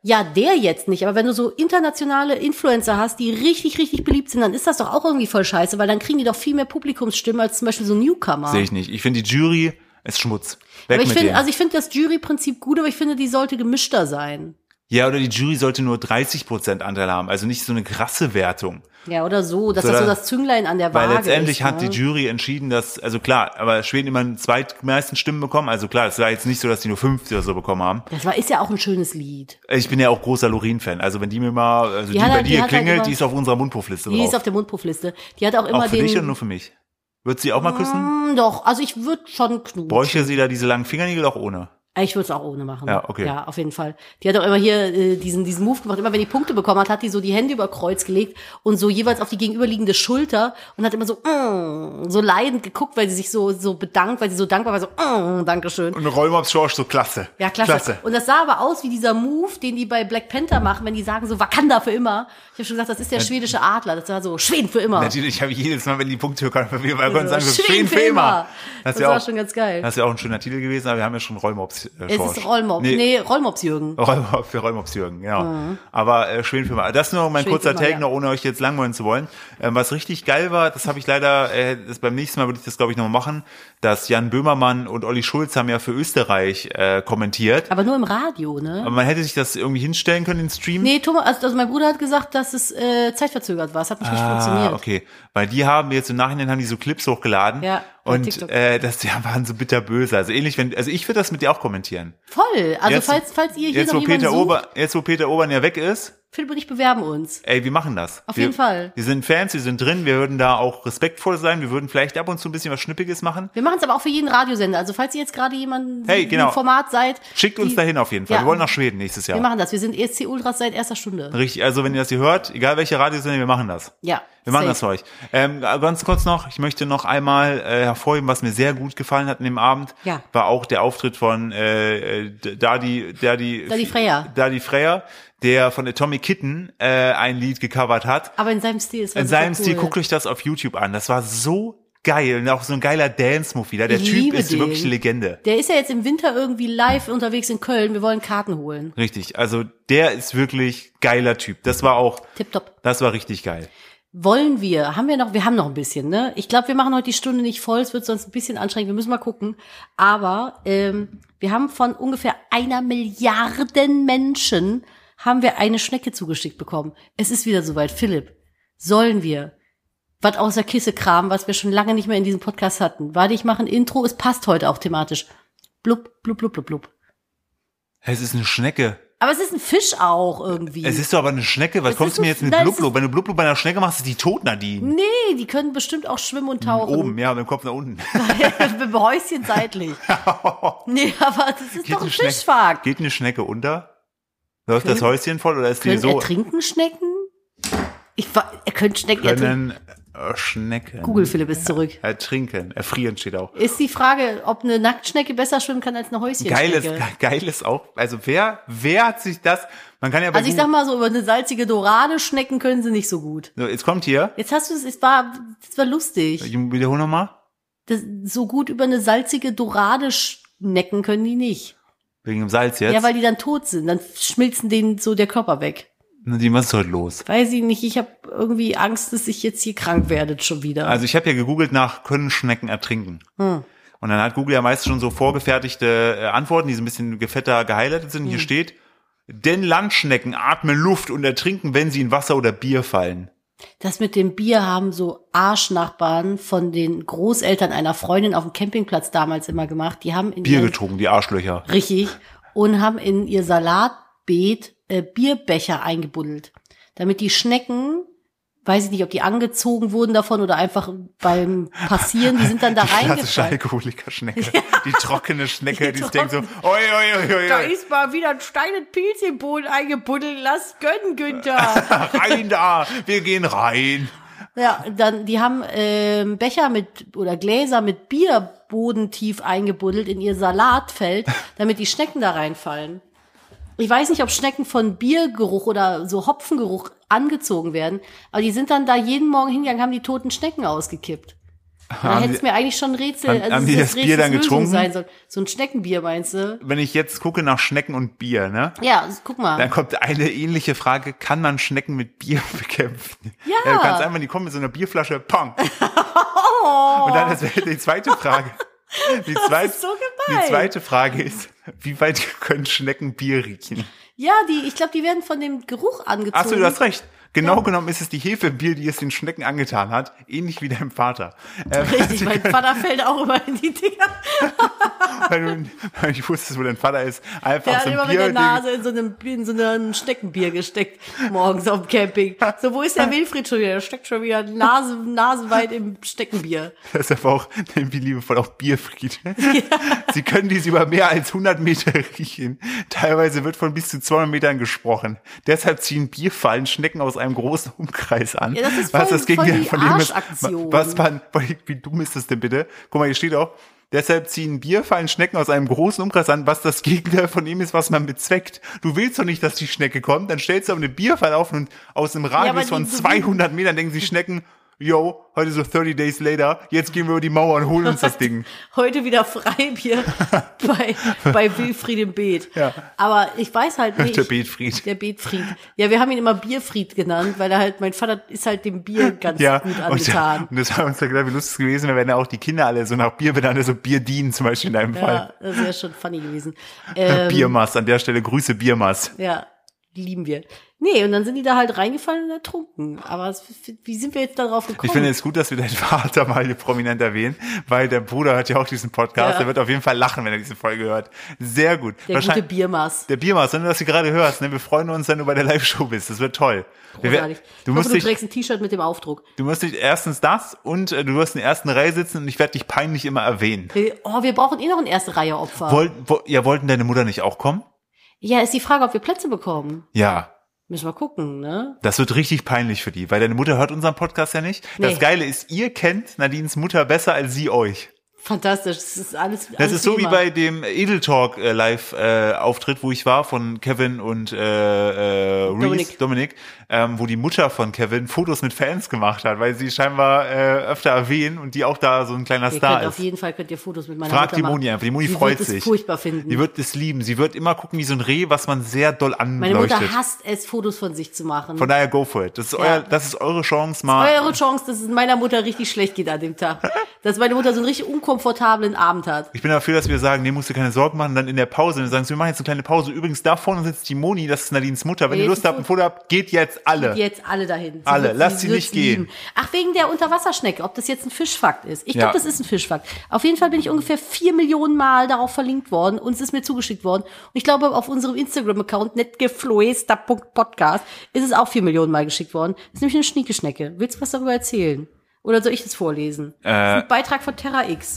Ja, der jetzt nicht, aber wenn du so internationale Influencer hast, die richtig, richtig beliebt sind, dann ist das doch auch irgendwie voll scheiße, weil dann kriegen die doch viel mehr Publikumsstimmen als zum Beispiel so Newcomer. Sehe ich nicht. Ich finde, die Jury ist Schmutz. Weg aber ich mit finde, denen. also ich finde das Juryprinzip gut, aber ich finde, die sollte gemischter sein. Ja, oder die Jury sollte nur dreißig Prozent Anteil haben, also nicht so eine krasse Wertung. Ja, oder so, dass So, das so da- das Zünglein an der Weil Waage letztendlich ist, hat ne? die Jury entschieden, dass, also klar, aber Schweden immer die zweitmeisten Stimmen bekommen, also klar, es war jetzt nicht so, dass die nur fünfzig oder so bekommen haben. Das war, ist ja auch ein schönes Lied. Ich bin ja auch großer Loreen-Fan, also wenn die mir mal, also die, hat bei halt- die dir hat halt klingelt, immer- die ist auf unserer Mundpuffliste Die drauf. ist auf der Mundpuffliste. Die hat auch immer auch für den... dich oder nur für mich? Wird sie auch mal küssen? Mm, doch, also ich würde schon knutschen. Bräuchte sie da diese langen Fingernägel auch ohne? Ich würde es auch ohne machen. Ja, okay. Ja, auf jeden Fall. Die hat auch immer hier äh, diesen diesen Move gemacht. Immer wenn die Punkte bekommen hat, hat die so die Hände über Kreuz gelegt und so jeweils auf die gegenüberliegende Schulter und hat immer so mm, so leidend geguckt, weil sie sich so so bedankt, weil sie so dankbar war, so mm, Dankeschön. Und Rollmops Schorsch so klasse. Ja, klasse. Und das sah aber aus wie dieser Move, den die bei Black Panther machen, wenn die sagen so Wakanda für immer. Ich habe schon gesagt, das ist der schwedische Adler. Das war so Schweden für immer. Natürlich habe ich jedes Mal, wenn die Punkte hören, wir können Also, sagen, Schweden für immer. Das, Das ja war auch, schon ganz geil. das ist ja auch ein schöner Titel gewesen, aber wir haben ja schon Rollmops äh, Es Schorsch. ist Rollmops. Nee, nee Rollmops Jürgen. Rollmops für Rollmops Jürgen, genau. Mhm. Aber äh, Schweden für mal. Das ist nur mein Schweden kurzer für mal, Take, ja. noch ohne euch jetzt langweilen zu wollen. Ähm, was richtig geil war, das habe ich leider, äh, das beim nächsten Mal würde ich das glaube ich noch machen, dass Jan Böhmermann und Olli Schulz haben ja für Österreich äh, kommentiert. Aber nur im Radio, ne? Aber man hätte sich das irgendwie hinstellen können, den Stream. Nee, Thomas, also, also mein Bruder hat gesagt, dass es äh, zeitverzögert war. Es hat nicht richtig Ah, funktioniert. okay. Weil die haben jetzt im Nachhinein haben die so Clips hochgeladen. Ja, bei und TikTok. äh, das ja, waren so bitterböse. Also ähnlich, wenn, also ich würde das mit dir auch kommentieren. Voll. Also Jetzt- falls, falls ihr hier Jetzt noch wo jemanden Peter sucht, Ober, jetzt wo Peter Obern ja weg ist, Philipp und ich bewerben uns. ey, wir machen das. Auf wir, jeden Fall. Wir sind Fans, wir sind drin, wir würden da auch respektvoll sein, wir würden vielleicht ab und zu ein bisschen was Schnippiges machen. Wir machen es aber auch für jeden Radiosender. Also falls ihr jetzt gerade jemanden Hey, genau. im Format seid. Schickt uns die- dahin auf jeden Fall. Ja. Wir wollen nach Schweden nächstes Jahr. Wir machen das. Wir sind E S C Ultras seit erster Stunde. Richtig, also wenn ihr das hier hört, egal welche Radiosender, wir machen das. Ja. Wir machen safe. das für euch. Ähm, ganz kurz noch, ich möchte noch einmal äh, hervorheben, was mir sehr gut gefallen hat in dem Abend, Ja. war auch der Auftritt von äh, äh, Dadi, Dadi, Dadi Freya. Dadi Freya, der von Atomic Kitten äh, ein Lied gecovert hat. Aber in seinem Stil. Es war In super seinem Stil, cool. guckt euch das auf YouTube an. Das war so geil und auch so ein geiler Dance-Move wieder. Der Ich Typ liebe ist den. wirklich eine Legende. Der ist ja jetzt im Winter irgendwie live unterwegs in Köln. Wir wollen Karten holen. Richtig, also der ist wirklich geiler Typ. Das war auch, Tipptopp. das war richtig geil. Wollen wir, haben wir noch, wir haben noch ein bisschen, ne? Ich glaube, wir machen heute die Stunde nicht voll, es wird sonst ein bisschen anstrengend, wir müssen mal gucken. Aber ähm, wir haben von ungefähr einer Milliarde Menschen, haben wir eine Schnecke zugeschickt bekommen. Es ist wieder soweit. Philipp, sollen wir was aus der Kiste kramen, was wir schon lange nicht mehr in diesem Podcast hatten? Warte, ich mache ein Intro, es passt heute auch thematisch. Blub, blub, blub, blub, blub. Es ist eine Schnecke. Aber es ist ein Fisch auch irgendwie. Es ist doch aber eine Schnecke. Was Es kommst ist du mir ein- jetzt mit nein, es Blubblub? Wenn du Blubblub bei einer Schnecke machst, ist die tot, Nadine. Nee, die können bestimmt auch schwimmen und tauchen. Oben, ja, mit dem Kopf nach unten. Mit dem Häuschen seitlich. Nee, aber das ist doch ein eine Schnecke, Fischfakt. geht eine Schnecke unter? Läuft das Können- Häuschen voll oder ist die Können so? ertrinken Schnecken? Ich war, er könnte Schnecken ertrinken. Können äh, Schnecken. Google Philipp ist zurück. Ertrinken. Erfrieren steht auch. Ist die Frage, ob eine Nacktschnecke besser schwimmen kann als eine Häuschenschnecke. Geil ist, geil ist auch, also wer, wer hat sich das, man kann ja bei Also ich Google- sag mal so, über eine salzige Dorade schnecken können sie nicht so gut. so, jetzt kommt hier, Jetzt hast du es, es war, es war lustig. ich wiederhole nochmal, Das, so gut über eine salzige Dorade schnecken können die nicht. wegen dem Salz jetzt. Ja, weil die dann tot sind. Dann schmilzen denen so der Körper weg. Nadine, was ist heute los? Weiß ich nicht, ich habe irgendwie Angst, dass ich jetzt hier krank werde schon wieder. Also ich habe ja gegoogelt nach, können Schnecken ertrinken? Hm. Und dann hat Google ja meist schon so vorgefertigte äh, Antworten, die so ein bisschen gefetter gehighlightet sind. Hm. Hier steht, denn Landschnecken atmen Luft und ertrinken, wenn sie in Wasser oder Bier fallen. Das mit dem Bier haben so Arschnachbarn von den Großeltern einer Freundin auf dem Campingplatz damals immer gemacht. Die haben in Bier ihr, getrunken, die Arschlöcher. richtig, und haben in ihr Salatbeet äh, Bierbecher eingebuddelt. Damit die Schnecken, weiß ich nicht, ob die angezogen wurden davon oder einfach beim Passieren, die sind dann da Die klassische reingefallen. Alkoholiker-Schnecke. Die trockene Schnecke, die, Die denkt so, oi, trocken- oi, oi, oi, Da oi. ist mal wieder ein Stein und Pilz im Boden eingebuddelt. Lass gönnen, Günther. rein da, wir gehen rein. Ja, dann, die haben ähm, Becher mit oder Gläser mit Bier bodentief eingebuddelt in ihr Salatfeld, damit die Schnecken da reinfallen. Ich weiß nicht, ob Schnecken von Biergeruch oder so Hopfengeruch angezogen werden, aber die sind dann da jeden Morgen hingegangen, haben die toten Schnecken ausgekippt. Da hätte es mir eigentlich schon ein Rätsel, haben, also haben es die ist das Bier dann Rätselslösung getrunken? sein soll. So ein Schneckenbier, meinst du? Wenn ich jetzt gucke nach Schnecken und Bier, ne? Ja, guck mal. Dann kommt eine ähnliche Frage, kann man Schnecken mit Bier bekämpfen? Ja. Du kannst einfach, die kommen mit so einer Bierflasche, pong. Oh. Und dann ist die zweite Frage. Die zweite, das ist so gemein. Die zweite Frage ist, wie weit können Schnecken Bier riechen? Ja, die, ich glaube, die werden von dem Geruch angezogen. Achso, du hast recht. Genau Ja. genommen ist es die Hefe im Bier, die es den Schnecken angetan hat. Ähnlich wie deinem Vater. Ähm, Richtig, mein Vater fällt auch immer in die Dinger. weil, du, weil ich wusste, wo dein Vater ist. Einfach Der so hat ein immer Bier. mit der Nase in so einem, in so einem Schneckenbier gesteckt, morgens auf dem Camping. So, wo ist der Wilfried schon wieder? Der steckt schon wieder Nase, nasenweit im Steckenbier. Deshalb auch, nennen wir liebevoll auch Bierfried. Ja. Sie können dies über mehr als hundert Meter riechen. Teilweise wird von bis zu zweihundert Metern gesprochen. Deshalb ziehen Bierfallen Schnecken aus einem großen Umkreis an. Ja, das ist voll, was das voll die von dem ist, Arschaktion. was man, wie dumm ist das denn bitte? Guck mal, hier steht auch, deshalb ziehen Bierfallen Schnecken aus einem großen Umkreis an, was das Gegenteil von dem ist, was man bezweckt. Du willst doch nicht, dass die Schnecke kommt, dann stellst du aber eine Bierfalle auf und aus einem Radius aber die- von so wie- zweihundert Metern denken sich Schnecken, yo, heute so thirty days later, jetzt gehen wir über die Mauer und holen uns das Ding. Heute wieder Freibier bei, bei Wilfried im Beet. Ja. Aber ich weiß halt nicht. Der Beetfried. Der Beetfried. Ja, wir haben ihn immer Bierfried genannt, weil er halt, mein Vater ist halt dem Bier ganz Ja, gut und, angetan. und das war uns ja gedacht, wie lustig gewesen wäre, wenn ja auch die Kinder alle so nach Bier benannt, so Bierdien zum Beispiel in deinem Fall. Ja, das wäre schon funny gewesen. Ähm, Biermaß, an der Stelle Grüße Biermaß. Ja, lieben wir. Nee, und dann sind die da halt reingefallen und ertrunken. Aber es, wie sind wir jetzt darauf gekommen? Ich finde es gut, dass wir deinen Vater mal hier prominent erwähnen, weil der Bruder hört ja auch diesen Podcast. Ja. Der wird auf jeden Fall lachen, wenn er diese Folge hört. Sehr gut. Der gute Biermaß. Der Biermaß, wenn du das hier gerade hörst, ne, wir freuen uns, wenn du bei der Live-Show bist. Das wird toll. Wir, Großartig. du Ich hoffe, musst du dich, trägst ein T-Shirt mit dem Aufdruck. du musst dich erstens das und äh, du wirst in der ersten Reihe sitzen und ich werde dich peinlich immer erwähnen. Oh, wir brauchen eh noch ein erste Reihe Opfer. Wollt, wo, ja, wollten deine Mutter nicht auch kommen? Ja, ist die Frage, ob wir Plätze bekommen. Ja. Müssen wir gucken, ne? Das wird richtig peinlich für die, weil deine Mutter hört unseren Podcast ja nicht. Das Nee. Geile ist, ihr kennt Nadines Mutter besser als sie euch. Fantastisch. Das ist alles. Das alles ist so wie immer. bei dem Edel Talk äh, Live äh, Auftritt, wo ich war von Kevin und äh, äh, Reese, Dominik. Dominik, ähm, wo die Mutter von Kevin Fotos mit Fans gemacht hat, weil sie scheinbar äh, öfter erwähnen und die auch da so ein kleiner Ihr Star könnt auf ist. jeden Fall könnt ihr Fotos mit meiner Frag Mutter die machen. Moni einfach. Die Moni Sie freut wird sich. es furchtbar finden. Die wird es lieben. Sie wird immer gucken wie so ein Reh, was man sehr doll Meine anleuchtet. Mutter hasst es, Fotos von sich zu machen. Von daher go for it. Das ist euer, das ist eure Chance mal. Eure Chance, dass es meiner Mutter richtig schlecht geht an dem Tag. Dass meine Mutter so einen richtig unkomfortablen Abend hat. Ich bin dafür, dass wir sagen, nee, musst du keine Sorgen machen, dann in der Pause, wir sagen, so, wir machen jetzt eine kleine Pause. Übrigens, da vorne sitzt die Moni, das ist Nadines Mutter. Wenn Nee, ihr Lust ist habt, ein Foto habt, geht jetzt alle. Jetzt alle dahin. Sie Alle. wird- Lasst sie wird's nicht gehen. Ach, wegen der Unterwasserschnecke, ob das jetzt ein Fischfakt ist. Ich Ja. glaube, das ist ein Fischfakt. Auf jeden Fall bin ich ungefähr vier Millionen Mal darauf verlinkt worden und es ist mir zugeschickt worden. Und ich glaube, auf unserem Instagram-Account netgefloester Punkt podcast ist es auch vier Millionen Mal geschickt worden. Das ist nämlich eine Schniekeschnecke. Willst du was darüber erzählen? Oder soll ich das vorlesen? Äh. Das ist ein Beitrag von Terra X.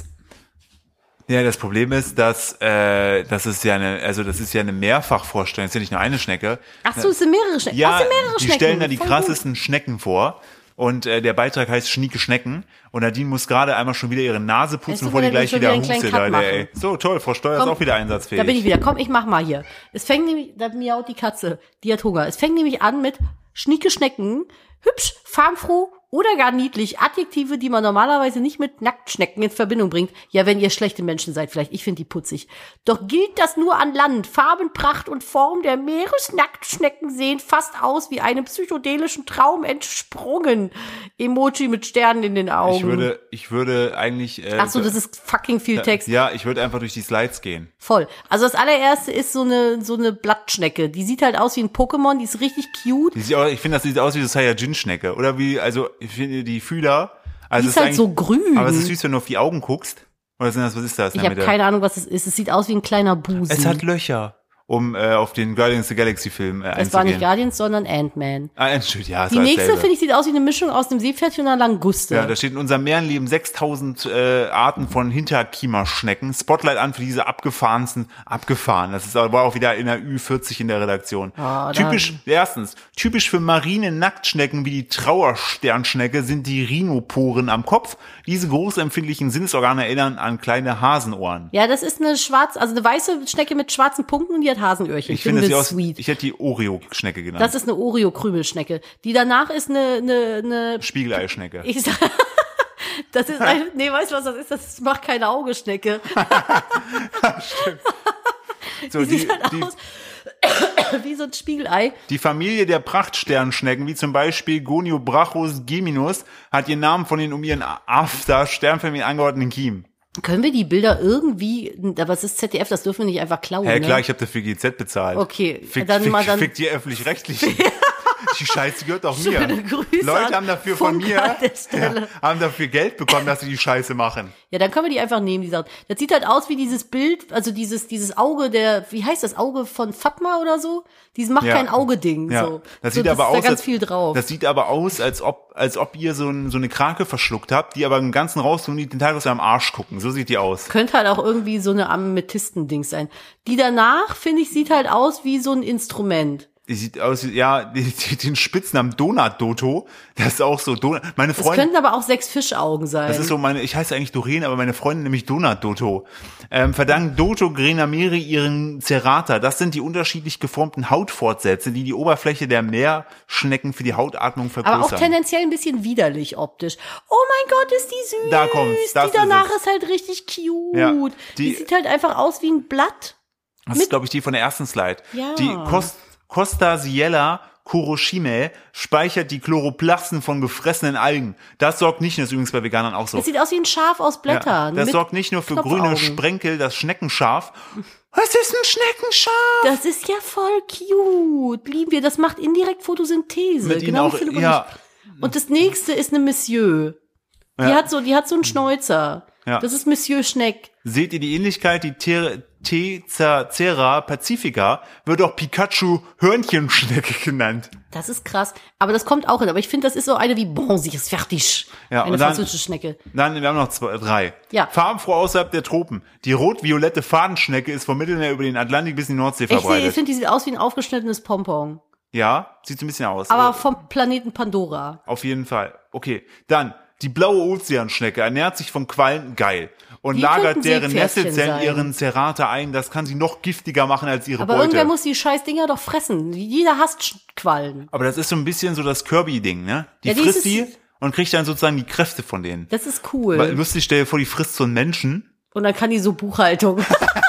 Ja, das Problem ist, dass äh, das ist ja eine, also das ist ja eine Mehrfachvorstellung, das ist ja nicht nur eine Schnecke. Ach so, es sind mehrere Schnecken. Ja, Ach, es sind mehrere die Schnecken. stellen da die Voll krassesten Schnecken vor. Und äh, der Beitrag heißt Schnieke Schnecken. Und Nadine muss gerade einmal schon wieder ihre Nase putzen, Weißt du, bevor die wenn gleich wir wieder schon wieder einen hustet. kleinen Cut Alter, ey. machen? So, toll, Frau Steuer Komm, ist auch wieder einsatzfähig. Da bin ich wieder. Komm, ich mach mal hier. Es fängt nämlich, da miaut die Katze, die hat Hunger. Es fängt nämlich an mit schnieke Schnecken, hübsch, farbenfroh oder gar niedlich. Adjektive, die man normalerweise nicht mit Nacktschnecken in Verbindung bringt. Ja, wenn ihr schlechte Menschen seid, vielleicht. Ich finde die putzig. Doch gilt das nur an Land. Farben, Pracht und Form der Meeresnacktschnecken sehen fast aus wie einem psychedelischen Traum entsprungen. Emoji mit Sternen in den Augen. Ich würde, ich würde eigentlich. Äh, Ach so, das ist fucking viel Text. Ja, ich würde einfach durch die Slides gehen. Voll. Also das allererste ist so eine so eine Blattschnecke. Die sieht halt aus wie ein Pokémon, die ist richtig cute. Die sieht auch, ich finde, das sieht aus wie so Saiyajin-Schnecke. Oder wie, also ich finde die Fühler. Also Die es ist halt eigentlich- so grün. Aber es ist süß, wenn du auf die Augen guckst. Oder sind das, was ist das? in Ich der habe Mitte? keine Ahnung, was es ist. Es sieht aus wie ein kleiner Busen. Es hat Löcher, um äh, auf den Guardians of the Galaxy Film äh, Es war nicht einzugehen. Guardians, sondern Ant-Man. Ah, Entschuldigung, ja, es Die war nächste, dasselbe. finde ich, sieht aus wie eine Mischung aus einem Seepferdchen und einer Languste. Ja, da steht in unserem Meeren leben sechstausend äh, Arten von Hinterkiemerschnecken. Spotlight an für diese abgefahrensten, abgefahren. Das ist aber auch wieder in der Ü vierzig in der Redaktion. Ah, typisch, erstens, typisch für marine Nacktschnecken wie die Trauersternschnecke sind die Rhinoporen am Kopf. Diese großempfindlichen Sinnesorgane erinnern an kleine Hasenohren. Ja, das ist eine schwarz, also eine weiße Schnecke mit schwarzen Punkten und die hat Hasenöhrchen. Ich finde, das das sieht aus, ich hätte die Oreo-Schnecke genannt. Das ist eine Oreo-Krümelschnecke. Die danach ist eine, eine, eine Spiegeleischnecke. Ich sag, Das ist ein, nee, weißt du, was das ist? Das macht keine Augeschnecke. Stimmt. So, Die die, sieht halt die, aus wie so ein Spiegelei. die Familie der Prachtsternschnecken, wie zum Beispiel Goniobrachus geminus, hat ihren Namen von den um ihren After Sternfamilien angeordneten Kiemen. Können wir die Bilder irgendwie, aber es ist Z D F, das dürfen wir nicht einfach klauen, Ja, ne? klar, ich habe dafür G Z bezahlt. Okay, fick, dann fick, mal dann- fick die öffentlich-rechtlich. Die Scheiße gehört auch mir. Schöne Grüße Leute an haben dafür von Funk mir, an der Stelle. ja, haben dafür Geld bekommen, dass sie die Scheiße machen. Ja, dann können wir die einfach nehmen, die Sachen. Das sieht halt aus wie dieses Bild, also dieses dieses Auge der, wie heißt das, Auge von Fatma oder so? Dieses macht Ja. kein Auge-Ding, Ja, so. das so, sieht aber ist aus, da ganz als, viel drauf. das sieht aber aus, als ob, als ob ihr so, ein, so eine Krake verschluckt habt, die aber im Ganzen raus und die Tentakel aus eurem Arsch gucken. So sieht die aus. Könnte halt auch irgendwie so eine Amethysten-Dings sein. Die danach, finde ich, sieht halt aus wie so ein Instrument. Die sieht aus, wie- ja, die, die, den Spitznamen Donut-Doto. Das ist auch so, Donut, meine Es Freundin. könnten aber auch sechs Fischaugen sein. Das ist so meine, ich heiße eigentlich Doreen, aber meine Freundin nämlich Donut Doto. Ähm, verdankt Doto Grenameri ihren Cerata. Das sind die unterschiedlich geformten Hautfortsätze, die die Oberfläche der Meerschnecken für die Hautatmung vergrößern. aber auch tendenziell ein bisschen widerlich optisch. Oh mein Gott, ist die süß. Da kommt's, das die danach ist es. ist halt richtig cute. Ja, die, die- sieht halt einfach aus wie ein Blatt. Das ist, glaube ich, die von der ersten Slide. Ja. Die Cost, Costa Siella Kuroshime speichert die Chloroplasten von gefressenen Algen. Das sorgt nicht, das ist übrigens bei Veganern auch so. Es sieht aus wie ein Schaf aus Ja, Blättern. das mit sorgt nicht nur für Knopfaugen. grüne Sprenkel, das Schneckenschaf. Was ist ein Schneckenschaf? Das ist ja voll cute. Lieben wir. Das macht indirekt Photosynthese. Mit ihnen genau auch- wie Philipp und ja. ich. Und das nächste ist eine Monsieur. Die Ja. hat so, die hat so einen Schnäuzer. Ja. Das ist Monsieur Schneck. Seht ihr die Ähnlichkeit? Die Ter- Tezacera pacifica wird auch Pikachu Hörnchenschnecke genannt. Das ist krass. Aber das kommt auch hin. Aber ich finde, das ist so eine wie, bon, sie ist fertig. Ja, eine und dann- französische Schnecke. Dann, wir haben noch zwei, drei. Ja. Farbenfroh außerhalb der Tropen. Die rot-violette Fadenschnecke ist vom Mittelmeer über den Atlantik bis in die Nordsee Ich, seh- ich verbreitet. finde, die sieht aus wie ein aufgeschnittenes Pompon. Ja, sieht so ein bisschen aus. Aber vom Planeten Pandora. Auf jeden Fall. Okay, dann die blaue Ozeanschnecke ernährt sich von Quallen, geil. Und Die lagert könnten deren Seepferdchen Nesselzellen sein. ihren Cerata ein. Das kann sie noch giftiger machen als ihre Aber Beute. irgendwer muss die scheiß Dinger doch fressen. Jeder hasst Sch- Quallen. Aber das ist so ein bisschen so das Kirby-Ding, ne? Die Ja, frisst dieses- die und kriegt dann sozusagen die Kräfte von denen. Das ist cool. Weil, lustig, stell dir vor, die frisst so einen Menschen. Und dann kann die so Buchhaltung.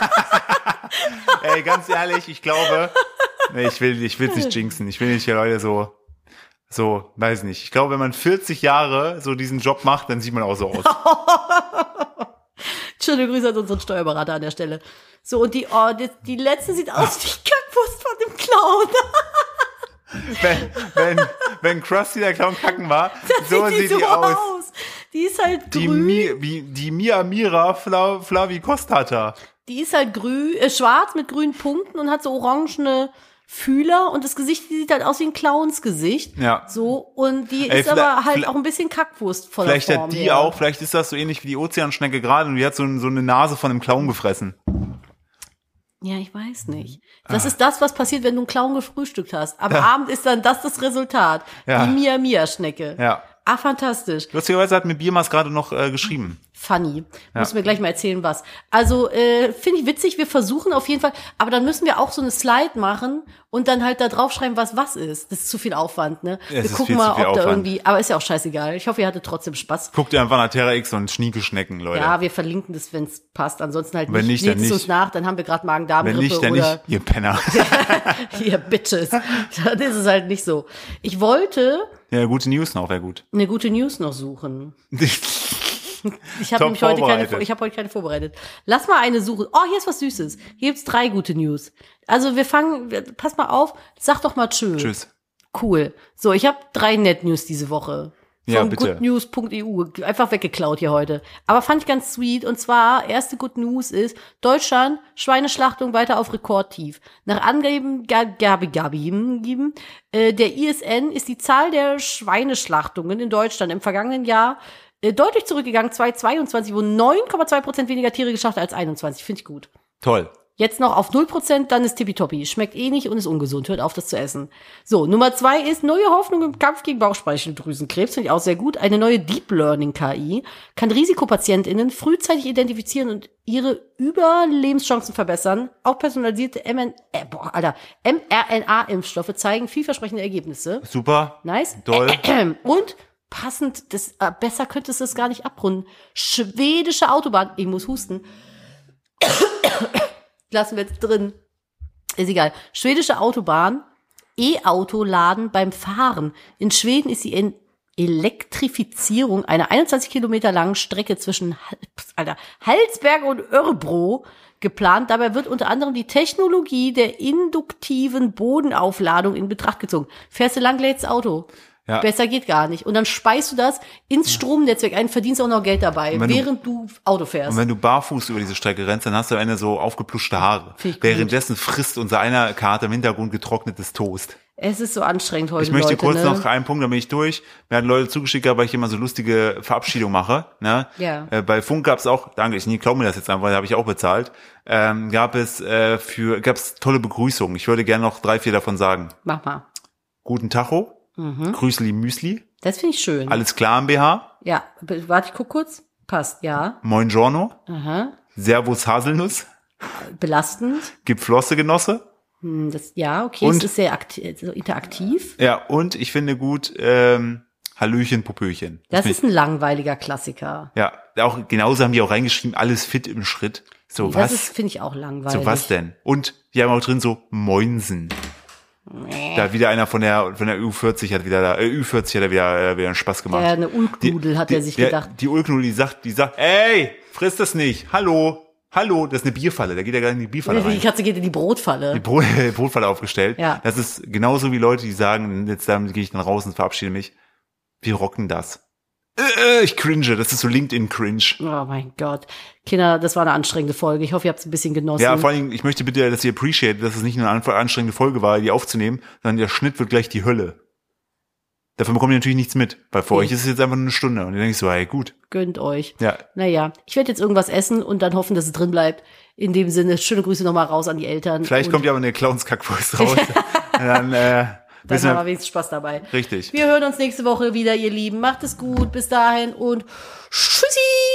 Ey, ganz ehrlich, ich glaube, nee, ich will, ich will's nicht jinxen. Ich will nicht hier Leute so, so, weiß nicht. Ich glaube, wenn man vierzig Jahre so diesen Job macht, dann sieht man auch so aus. Schöne Grüße an unseren Steuerberater an der Stelle. So, und die, oh, die, die letzte sieht aus wie Kackwurst von dem Clown. wenn, wenn, wenn Krusty der Clown kacken war, so sieht die aus. Die ist halt Die, grün. Mi, wie, die Mia Mira Fla, Flavi Costata. Die ist halt grün, äh, schwarz mit grünen Punkten und hat so orangene Fühler und das Gesicht die sieht halt aus wie ein Clownsgesicht. Ja. So, und die Ey, ist aber vielleicht- halt vielleicht- auch ein bisschen Kackwurst von der Vielleicht Form hat die her. auch, vielleicht ist das so ähnlich wie die Ozeanschnecke gerade und die hat so, so eine Nase von einem Clown gefressen. Ja, ich weiß nicht. Das ist das, was passiert, wenn du einen Clown gefrühstückt hast. Am Abend ist dann das das Resultat. Ja. Die Mia Mia Schnecke. Ja. Ah, fantastisch. Lustigerweise hat mir Biermas gerade noch äh, geschrieben. Funny. Muss mir gleich mal erzählen, was. Also, äh, finde ich witzig, wir versuchen auf jeden Fall, aber dann müssen wir auch so eine Slide machen und dann halt da draufschreiben, was was ist. Das ist zu viel Aufwand, ne? Es wir ist gucken viel zu mal, viel ob da Aufwand. irgendwie, aber ist ja auch scheißegal. Ich hoffe, ihr hattet trotzdem Spaß. Guckt ihr einfach nach Terra X und Schniekeschnecken, Leute. Ja, wir verlinken das, wenn es passt. Ansonsten halt Wenn nicht. nicht, dann Seht es nicht. uns nach, dann haben wir gerade Wenn Magen-Darm-Grippe nicht, dann oder nicht, ihr Penner. ihr Bitches. Dann ist es halt nicht so. Ich wollte Ja, gute News noch, wäre gut. eine gute News noch suchen. Ich habe Top nämlich heute keine, vorbereitet. ich habe heute keine vorbereitet. Lass mal eine suchen. Oh, hier ist was Süßes. Hier gibt's drei gute News. Also wir fangen, wir- pass mal auf, sag doch mal tschö. Tschüss. Cool. So, ich habe drei Net-News diese Woche. Von Ja, bitte. goodnews punkt e u. Einfach weggeklaut hier heute. Aber fand ich ganz sweet. Und zwar, erste Good News ist, Deutschland, Schweineschlachtung weiter auf Rekordtief. Nach Angaben Ga- Gabi Gabi geben, äh, der I S N ist die Zahl der Schweineschlachtungen in Deutschland im vergangenen Jahr äh, deutlich zurückgegangen. zweitausendzweiundzwanzig wurden neun Komma zwei Prozent weniger Tiere geschlachtet als einundzwanzig. Finde ich gut. Toll. Jetzt noch auf null Prozent, dann ist tippitoppi. Schmeckt eh nicht und ist ungesund. Hört auf, das zu essen. So, Nummer zwei ist neue Hoffnung im Kampf gegen Bauchspeicheldrüsenkrebs. Finde ich auch sehr gut. Eine neue Deep Learning K I kann Risikopatientinnen frühzeitig identifizieren und ihre Überlebenschancen verbessern. Auch personalisierte M N äh, boah, Alter, mRNA-Impfstoffe zeigen vielversprechende Ergebnisse. Super. Nice. Toll. Und passend, das, äh, besser könntest du es gar nicht abrunden. Schwedische Autobahn, ich muss husten. Lassen wir jetzt drin. Ist egal. Schwedische Autobahn, E-Auto-Laden beim Fahren. In Schweden ist die in Elektrifizierung einer einundzwanzig Kilometer langen Strecke zwischen Alter, Halsberg und Örebro geplant. Dabei wird unter anderem die Technologie der induktiven Bodenaufladung in Betracht gezogen. Fährst du lang, lädst Auto. Ja. Besser geht gar nicht. Und dann speist du das ins Stromnetzwerk ein, verdienst auch noch Geld dabei, während du, du Auto fährst. Und wenn du barfuß über diese Strecke rennst, dann hast du am Ende so aufgepluschte Haare. Währenddessen frisst unser einer Karte im Hintergrund getrocknetes Toast. Es ist so anstrengend heute, Ich möchte Leute, kurz ne? noch einen Punkt, da bin ich durch. Mir hatten Leute zugeschickt, weil ich immer so lustige Verabschiedungen mache. Ne? Ja. Äh, bei Funk gab es auch, danke, ich nie glaube mir das jetzt einfach, da habe ich auch bezahlt, ähm, gab es äh, für gab es tolle Begrüßungen. Ich würde gerne noch drei, vier davon sagen. Mach mal. Guten Tacho, mhm. Grüßli Müsli. Das finde ich schön. Alles klar im B H. Ja, warte, ich guck kurz. Passt, ja. Moin Giorno. Aha. Servus Haselnuss. Belastend. Gib Flosse, Genosse. Das, ja, okay, und, es ist sehr aktiv, so interaktiv. Ja, und ich finde gut, ähm, Hallöchen, Popöchen. Das, das ist ein langweiliger Klassiker. Ja, auch genauso haben die auch reingeschrieben, alles fit im Schritt. So, nee, was? Das finde ich auch langweilig. So, was denn? Und die haben auch drin so Moinsen. Nee. Da wieder einer von der von der Ü vierzig hat wieder da, äh, Ü vierzig hat er wieder, äh, wieder einen Spaß gemacht. Ja, eine Ulknudel die, hat er sich die, gedacht. Die Ulknudel, die sagt, die sagt, ey, friss das nicht, hallo. Hallo, das ist eine Bierfalle, da geht er gar in die Bierfalle rein. Die Katze geht in die Brotfalle. Die Brot, Brotfalle aufgestellt. Ja. Das ist genauso wie Leute, die sagen, jetzt damit gehe ich dann raus und verabschiede mich. Wir rocken das. Äh, ich cringe, das ist so LinkedIn-Cringe. Oh mein Gott. Kinder, das war eine anstrengende Folge. Ich hoffe, ihr habt es ein bisschen genossen. Ja, vor allem, ich möchte bitte, dass ihr appreciate, dass es nicht nur eine anstrengende Folge war, die aufzunehmen, sondern der Schnitt wird gleich die Hölle. Davon bekommt ihr natürlich nichts mit, weil für okay. euch ist es jetzt einfach nur eine Stunde. Und ihr denkt so, hey, gut. Gönnt euch. Ja. Naja, ich werde jetzt irgendwas essen und dann hoffen, dass es drin bleibt. In dem Sinne, schöne Grüße nochmal raus an die Eltern. Vielleicht kommt ja aber eine Clownskack-Voice raus. dann, äh, dann haben wir wenigstens Spaß dabei. Richtig. Wir hören uns nächste Woche wieder, ihr Lieben. Macht es gut. Bis dahin und tschüssi!